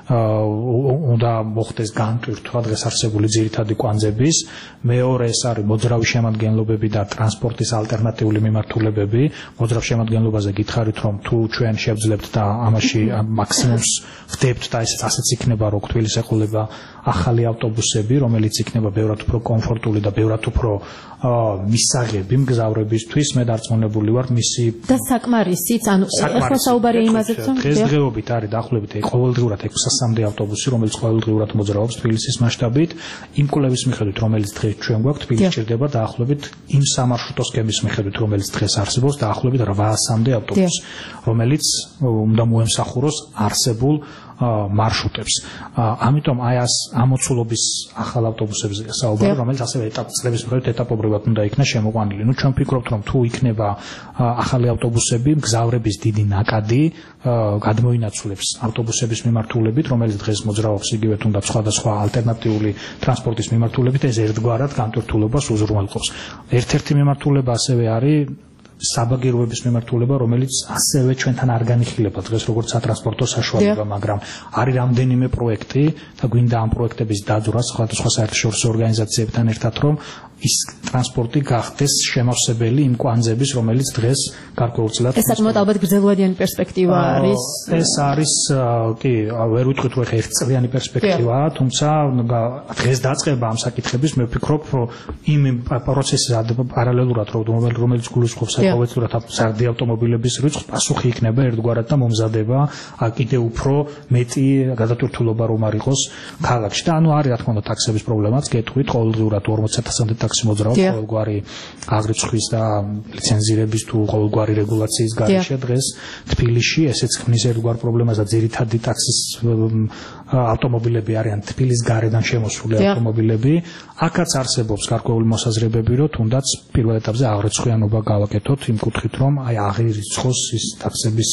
უნდა მოხდეს განტვირთვა დღეს არსებული ძირითადი კვანძების. მეორე ეს არის მოძრავი შემადგენლობები და ტრანსპორტის ალტერნატიული მიმართულებები. მოძრავ შემადგენლობაზე გითხარით, რომ თუ ჩვენ შევძლებთ და ამაში მაქსიმუმს ვდებთ და ესეც ასეც იქნება, რომ თბილისს ეყოლება ახალი ავტობუსები, რომელიც იქნება ბევრად უფრო კომფორტული და ბევრად უფრო მისაღები მგზავრებისთვის. მე დარწმუნებული ვარ მისი და საკმარისიც, ანუ ახლა საუბარია იმაზე, რომ დღესდღეობით არის დაახლოებით ყოველდღიურად ექვსასამდე ავტობუსი, რომელიც ყოველდღიურად მოძრაობს თბილისის მასშტაბით. იმ კვლევის მიხედვით, რომელიც დღეს ჩვენ გვაქვს, თბილისში ჭირდება დაახლოებით იმ სამარშრუტო სქემის მიხედვით, რომელიც დღეს არსებობს, დაახლოებით რვაასამდე ავტობუსი, რომელიც უნდა მოემსახუროს არსებულ მარშრუტებს. ამიტომ აი ამ ამოცულობის ახალ ავტობუსებზე საუბარი, რომელიც ასევე ეტაპების მიხედვით ეტაპობრივად უნდა იქნა შემოყვანილი. ნუ ჩვენ ვფიქრობთ, რომ თუ იქნება ახალი ავტობუსები, მგზავრების დიდი ნაკადი გადმოინაცვლებს ავტობუსების მიმართულებით, რომელიც დღეს მოძრაობს იგივე თუნდაც სხვადასხვა ალტერნატიული ტრანსპორტის მიმართულებით, ეს ერთგვარად განტვირთულობას უზრუნველყოფს. ერთ-ერთი მიმართულება ასევე არის საბაგიროების მიმართულება, რომელიც ასევე ჩვენთან არ განიხილება დღეს როგორც სატრანსპორტო საშუალება, მაგრამ არის რამდენიმე პროექტი და გვინდა ამ პროექტების დაძვრა სხვადასხვა საერთაშორისო ორგანიზაციებთან ერთად, რომ ის ტრანსპორტი გახდეს შემავსებელი იმ კვანძების, რომელიც დღეს გარკვეულწილად ეს საკმაოდ ალბათ გრძელვადიანი პერსპექტივა არის. ეს არის კი, ვერ ვიტყვით რომ ერთწლიანი პერსპექტივაა, თუმცა დღეს დაწყება ამ საკითხების, მე ვფიქრობ, რომ იმ პროცესის პარალელურად, რომელიც გულისხმობს ყოველწლიურად სარდი ავტომობილების რიცხვს, პასუხი იქნება ერთგვარად და მომზადება კიდევ უფრო მეტი გადატვირთულობა რომ არ იყოს ქალაქში. და ანუ არის რა თქმა უნდა ტაქსების პრობლემაც, გეტყვით, ყოველდღიურად ორმოცი ათასამდე ტაქსი მოძრაობს ყოველგვარი აღრიცხვის და ლიცენზირების თუ ყოველგვარი რეგულაციის გარეშე დღეს თბილისში, ესეც ქმნის ერთგვარ პრობლემას და ძირითადი ტაქსის ავტომობილები არიან თბილისის გარედან შემოსული ავტომობილები. აქაც არსებობს გარკვეული მოსაზრებები, რომ თუნდაც პირველ ეტაპზე აღრიცხვიანობა გავაკეთოთ იმ კუთხით, რომ აი აღირიცხოს ის ტაქსების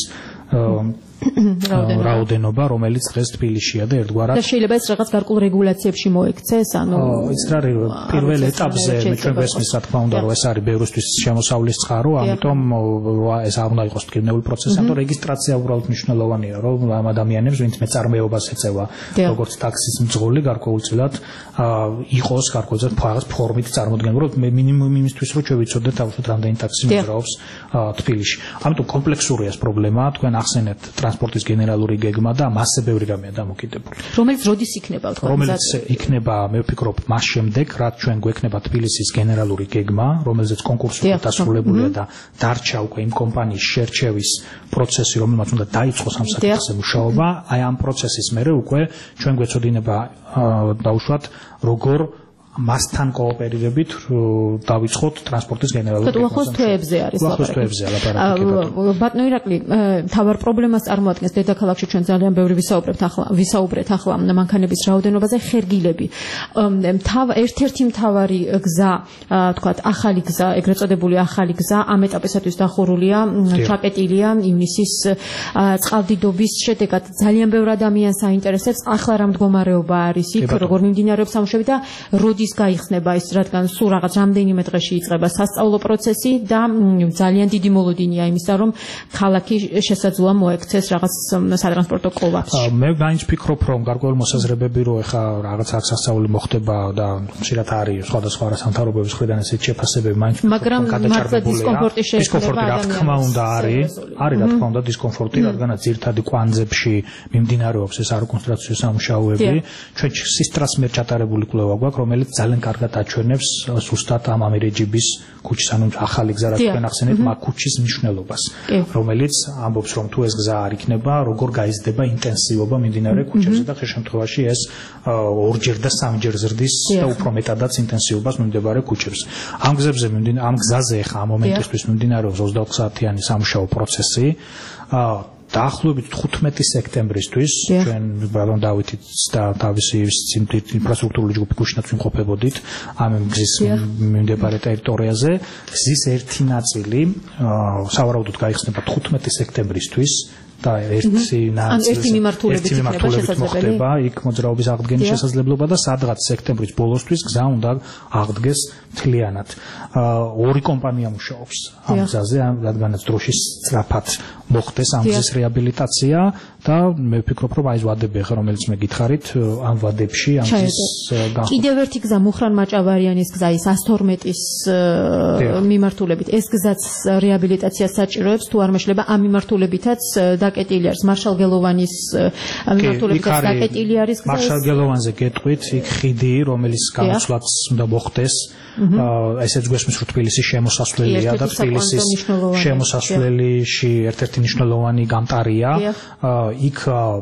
რაოდენობა, რომელიც დღეს თბილისშია და ერთგვარად და შეიძლება ეს რაღაც გარკვეულ რეგულაციებში მოექცეს, ანუ ის რა არის პირველ ეტაპზე მე ჩვენ გვესმის რა თქმა უნდა, რომ ეს არის ბევრისთვის შემოსავლის წყარო, ამიტომ ეს არ უნდა იყოს მტკივნეული პროცესი, ამიტომ რეგისტრაცია უბრალოდ მნიშვნელოვანია, რომ ამ ადამიანებს, ვინც მეწარმეობას ეწევა, როგორც ტაქსის მძღოლი, გარკვეულწილად იყოს გარკვეულწილად ფარას ფორმით წარმოდგენილი, რომ მინიმუმ იმისთვის, რომ ჩვენ ვიცოდეთ თავშოთ რამდენი ტაქსი მოძრაობს თბილისში. ამიტომ კომპლექსურია ეს პრობლემა, თქვენ ახსენეთ ტრანსპორტის გენერალური გეგმა და მასზე ბევრი რამეა დამოკიდებული. რომელიც როდის იქნება, თქვა? რომელიც იქნება, მე ვფიქრობ, მას შემდეგ, რაც ჩვენ გვექნება თბილისის გენერალური გეგმა, რომელზეც კონკურსი დასრულებულია და დარჩა უკვე იმ კომპანიის შერჩევის პროცესი, რომელმაც უნდა დაიწყოს ამ საკითხზე მუშაობა. აი ამ პროცესის მერე უკვე ჩვენ გვეცოდინება დაუშვათ, როგორ მასთან კოოპერირებით დავიწყოთ ტრანსპორტის გენერალური გეგმა. უახლოეს თვეებზე არის ლაპარაკი. ბატონო ირაკლი, მთავარ პრობლემას წარმოადგენს დედაქალაქში ჩვენ ძალიან ბევრი ვისაუბრებთ ახლა, ვისაუბრეთ ახლა მანქანების რაოდენობაზე, ხერგილები. ერთ-ერთი მთავარი გზა, თქვათ, ახალი გზა, ეგრეთ წოდებული ახალი გზა ამ ეტაპისათვის დახურულია, ჩაკეტილია ივნისის წყალდიდობის შედეგად. ძალიან ბევრ ადამიანს აინტერესებს ახლა რა მდგომარეობა არის იქ, როგორ მიმდინარეობს სამუშაოები და როდის როდის გაიხსნება ის, რადგან სულ რაღაც რამდენიმე დღეში იწყება სასწავლო პროცესი და ძალიან დიდი მოლოდინია იმისა, რომ ქალაქი შესაძლოა მოექცეს რაღაც სატრანსპორტო კოლაფსში. მე მაინც ვფიქრობ, რომ გარკვეული მოსაზრებები რო ეხა რაღაც აქ სასწაული მოხდება და ხშირად არის სხვადასხვა სამთავრობოების მხრიდან ესეთი შეფასებები, მაინც მაგრამ მართლა დისკომფორტი დისკომფორტი რა თქმა უნდა არის, არის რა თქმა უნდა დისკომფორტი, რადგანაც ძირთადი კვანძებში მიმდინარეობს ეს არეკონსტრუქციო სამუშაოები. ჩვენ სისტრას მიერ ჩატარებული კვლევა გვაქვს, რომელიც ძალიან კარგად აჩვენებს ზუსტად ამ ამირეჯიბის ქუჩის, ანუ ახალი გზა, რაც თქვენ ახსენეთ, მაგ ქუჩის მნიშვნელობას, რომელიც ამბობს, რომ თუ ეს გზა არ იქნება, როგორ გაიზრდება ინტენსივობა მიმდინარე ქუჩებზე და ხშირ შემთხვევაში ეს ორჯერ და სამჯერ ზრდის და უფრო მეტადაც ინტენსივობას მიმდებარე ქუჩებს. ამ გზებზე მიმდინარე ამ გზაზე ხა ამ მომენტისთვის მიმდინარეობს ოცდაოთხ საათიანი სამუშაო პროცესი. დაახლოებით თხუთმეტი სექტემბრისთვის ჩვენ ბატონ დავითიც და თავისი ინფრასტრუქტურული ჯგუფი გუშინაც ვიმყოფებოდით ამ გზის მიმდებარე ტერიტორიაზე. გზის ერთი ნაწილი სავარაუდოდ გაიხსნება თხუთმეტი სექტემბრისთვის და ერთი ერთი მიმართულებით მოხდება იქ მოძრაობის აღდგენის შესაძლებლობა და სადღაც სექტემბრის ბოლოსთვის გზა უნდა აღდგეს მთლიანად. ორი კომპანია მუშაობს ამ გზაზე, რადგანაც დროშის სწრაფად მოხდეს ამ გზის რეაბილიტაცია და მე ვფიქრობ, რომ აი ეს ვადები ხა რომელიც მე გითხარით ამ ვადებში ამ გზის განხორციელება. კიდევ ერთი გზა მუხრან მაჭავარიანის გზა ის ას თორმეტის მიმართულებით ეს გზაც რეაბილიტაციას საჭიროებს თუ არ მეშლება ამ მიმართულებითაც დაკეტილი არის მარშალ გელოვანის მიმართულებითაც დაკეტილი არის გზა მარშალ გელოვანზე გეტყვით იქ ხიდი რომელიც გამოსვლაც უნდა მოხდეს ესეც გვესმის რომ თბილისის შემოსასვლელია და თბილისის შემოსასვლელიში ერთ-ერთი მნიშვნელოვანი გამტარია იქ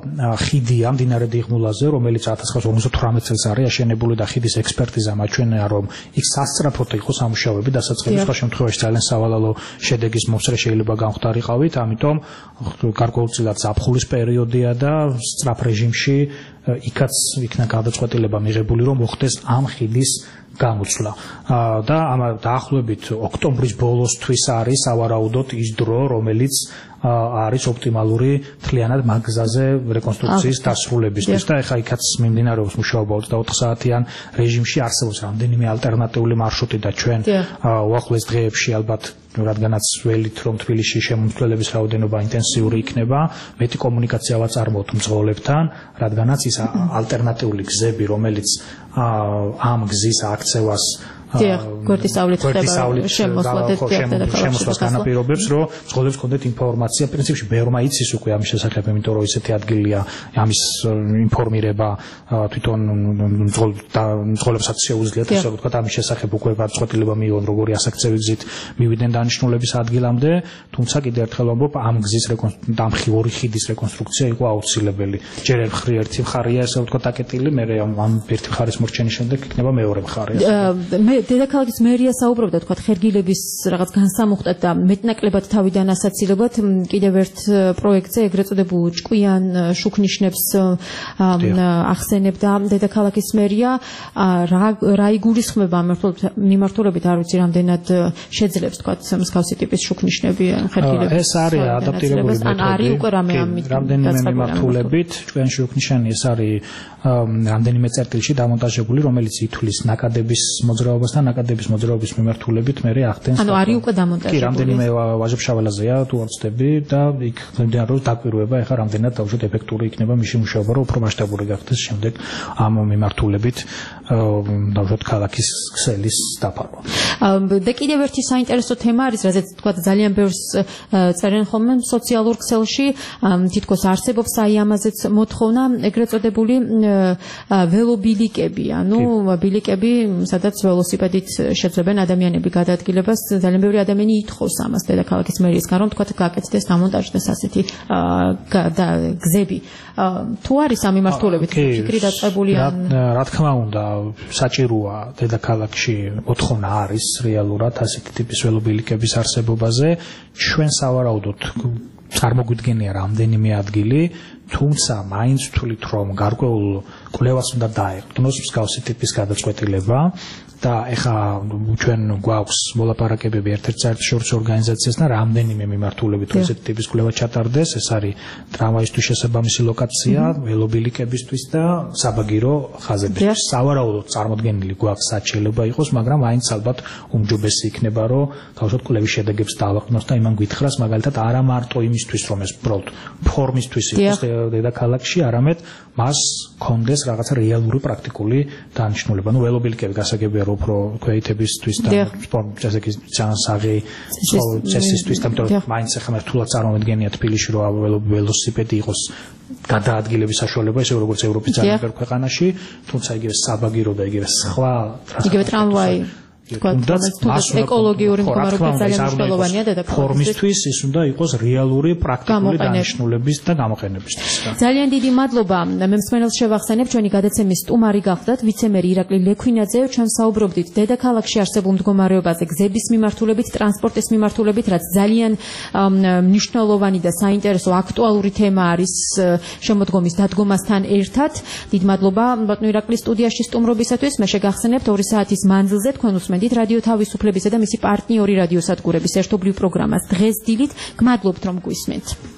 ხიდია მდინარე დიღმულაზე რომელიც ათას ცხრაასი ორმოცდათვრამეტ წელს არის აშენებული და ხიდის ექსპერტიზა მაჩვენია რომ იქ სასწრაფოდ იყო სამუშაოები დასაწყისი სხვა შემთხვევაში ძალიან სავალალო შედეგის მომსწრე შეიძლება გამختارიყავით ამიტომ გარკვეულწილად ზაფხულის პერიოდია და სწრაფ რეჟიმში იქაც იქნა გადაწყვეტილება მიღებული რომ მოხდეს ამ ხიდის გამოცვლა და ამ დაახლოებით ოქტომბრის ბოლოსთვის არის ავარაუდოდ ის დრო რომელიც არის ოპტიმალური მთლიანად მაგ გზაზე რეკონსტრუქციის დასრულებისთვის და ეხა იქაც მიმდინარეობს მუშაობა ოცდაოთხ საათიან რეჟიმში არსებობს რამდენიმე ალტერნატიული მარშრუტი და ჩვენ უახლოეს დღეებში ალბათ რადგანაც ველით რომ თბილისში შემომცვლელების რაოდენობა ინტენსიური იქნება მეტი კომუნიკაცია ვაწარმოოთ მძღოლებთან რადგანაც ის ალტერნატიული გზები რომელიც ამ გზის აქცევას გვერდისავლით ხდება შემოსვლას განაპირობებს რომ მძღოლებს კონდეთ ინფორმაცია პრინციპში ბევრმა იცის უკვე ამის შესახებ იმიტომ რომ ისეთი ადგილია ამის ინფორმირება თვითონ მძღოლებსაც შეუძლიათ ასე ვთქვათ ამის შესახებ უკვე გადაწყვეტილება მიიღონ როგორი ასაკცევი გზით მივიდნენ დანიშნულების ადგილამდე თუმცა კიდევ ერთხელ ვამბობ ამ გზის დამხი ორი ხიდის რეკონსტრუქცია იყო აუცილებელი ჯერ ერთი მხარეა ასე ვთქვათ აკეტილი მე ამ ერთი მხარის მორჩენის შემდეგ იქნება მეორე მხარე მე დედაქალაქის მერია საუბრობდა თქვა ხერგილების რაღაც განსამუხტად და მეტნაკლებად თავიდან ასაცილებლად კიდევ ერთ პროექტზე ეგრეთ წოდებულ ჭკვიან შუქნიშნებს ახსენებდა დედაქალაქის მერია რა იგულისხმება მიმართულებით არ ვიცი რამდენად შეძლებს თქვა მსგავსი ტიპის შუქნიშნები ხერგილების ეს არის ადაპტირებული მეთოდი რამდენიმე მიმართულებით ჭკვიან შუქნიშანი ეს არის რამდენიმე წერტილში დამონტაჟებული რომელიც ითვლის ნაკადების მოძრაობასთან ნაკადების მოძრაობის მიმართულებით მე ახდენს ანუ არის უკვე დამონტაჟებული კი რამდენიმე ვაჟებშაველაზეა თუ ვწდები და იქ მიმდინარეობს დაკვირვება ეხლა რამდენად დაუშვათ ეფექტური იქნება მისი მუშაობა რომ უფრო მასშტაბური გახდეს შემდეგ ამ მიმართულებით დაუშვათ ქალაქის ქსელის დაფარვა და კიდევ ერთი საინტერესო თემა არის რაზეც თქვა ძალიან ბევრს წერენ ხოლმე სოციალურ ქსელში თითქოს არსებობს აი ამაზეც მოთხოვნა ეგრეთ წოდებული ველობილიკები ანუ ბილიკები სადაც ველოსიპედით შეძლებენ ადამიანები გადაადგილებას ძალიან ბევრი ადამიანი ითხოვს ამას დედაქალაქის მერიისგან რომ თქვა გაკეთდეს დამონტაჟდეს ასეთი გზები თუ არის ამ მიმართულებით ფიქრი დაწყებული ან რა თქმა უნდა საჭიროა დედაქალაქში მოთხოვნა არის რეალურად ასეთი ტიპის ველობილიკების არსებობაზე ჩვენ სავარაუდოდ წარმოგვიდგენია რამდენიმე ადგილი თუმცა მაინც ვთვლით რომ გარკვეულ კვლევას უნდა დაეყრდნოს მსგავსი ტიპის გადაწყვეტილება და ეხა ჩვენ გვაქვს მოლაპარაკებები ერთ-ერთ საერთაშორისო ორგანიზაციასთან რამდენიმე მიმართულებით ესეთი ტიპის კვლევა ჩატარდეს. ეს არის ტრამვაისთვის შესაბამისი ლოკაცია, ველობილიკებისთვის და საბაგირო ხაზებისთვის. სავარაუდოდ წარმოდგენილი გვაქვს რაც შეიძლება იყოს, მაგრამ აინც ალბათ უმჯობესი იქნება, რომ თავშოთ კვლევის შედეგებს დავაყნოს და იმან გვითხრას მაგალითად არა მარტო იმისთვის, რომ ეს უბრალოდ ფორმისთვის იყოს დედაქალაქში, არამედ მას კონდეს რაღაცა რეალური პრაქტიკული დანიშნულება. ნუ ველობილიკები გასაგებია, რომ უფრო ქვეითებისთვის და სპორტ ესე იგი საღი წესისთვის და მაინც ახლა რთულად წარმოვიდგენია თბილისში, რომ ველოსიპედი იყოს გადაადგილების საშუალება, ისე როგორც ევროპის ძალიან ბევრ ქვეყანაში, თუმცა იგივე საბაგირო და იგივე სხვა იგივე ტრამვაი ეკოლოგიური მდგომარეობა ძალიან მნიშვნელოვანია დედაქალაქისთვის, ის უნდა იყოს რეალური პრაქტიკული დანიშნულების და გამოყენებისთვის. ძალიან დიდი მადლობა. მემსმენელს შევახსენებ, ჩვენი გადაცემის სტუმარი გახდათ ვიცე-მერი ირაკლი ლექვინაძე. ჩვენ საუბრობდით დედაქალაქში არსებულ მდგომარეობაზე, გზების მიმართულებით, ტრანსპორტის მიმართულებით, რაც ძალიან მნიშვნელოვანი და საინტერესო აქტუალური თემა არის შემოდგომის დადგომასთან ერთად. დიდ მადლობა ბატონო ირაკლი სტუდიაში სტუმრობისათვის. მე შეგახსენებთ ორი საათის მანძილზე თქვენ უსმენთ რადიო თავისუფლებისა და მისი პარტნიორი რადიოსადგურების ერთობლივ პროგრამას დღეს დილით. გმადლობთ რომ გვისმენთ.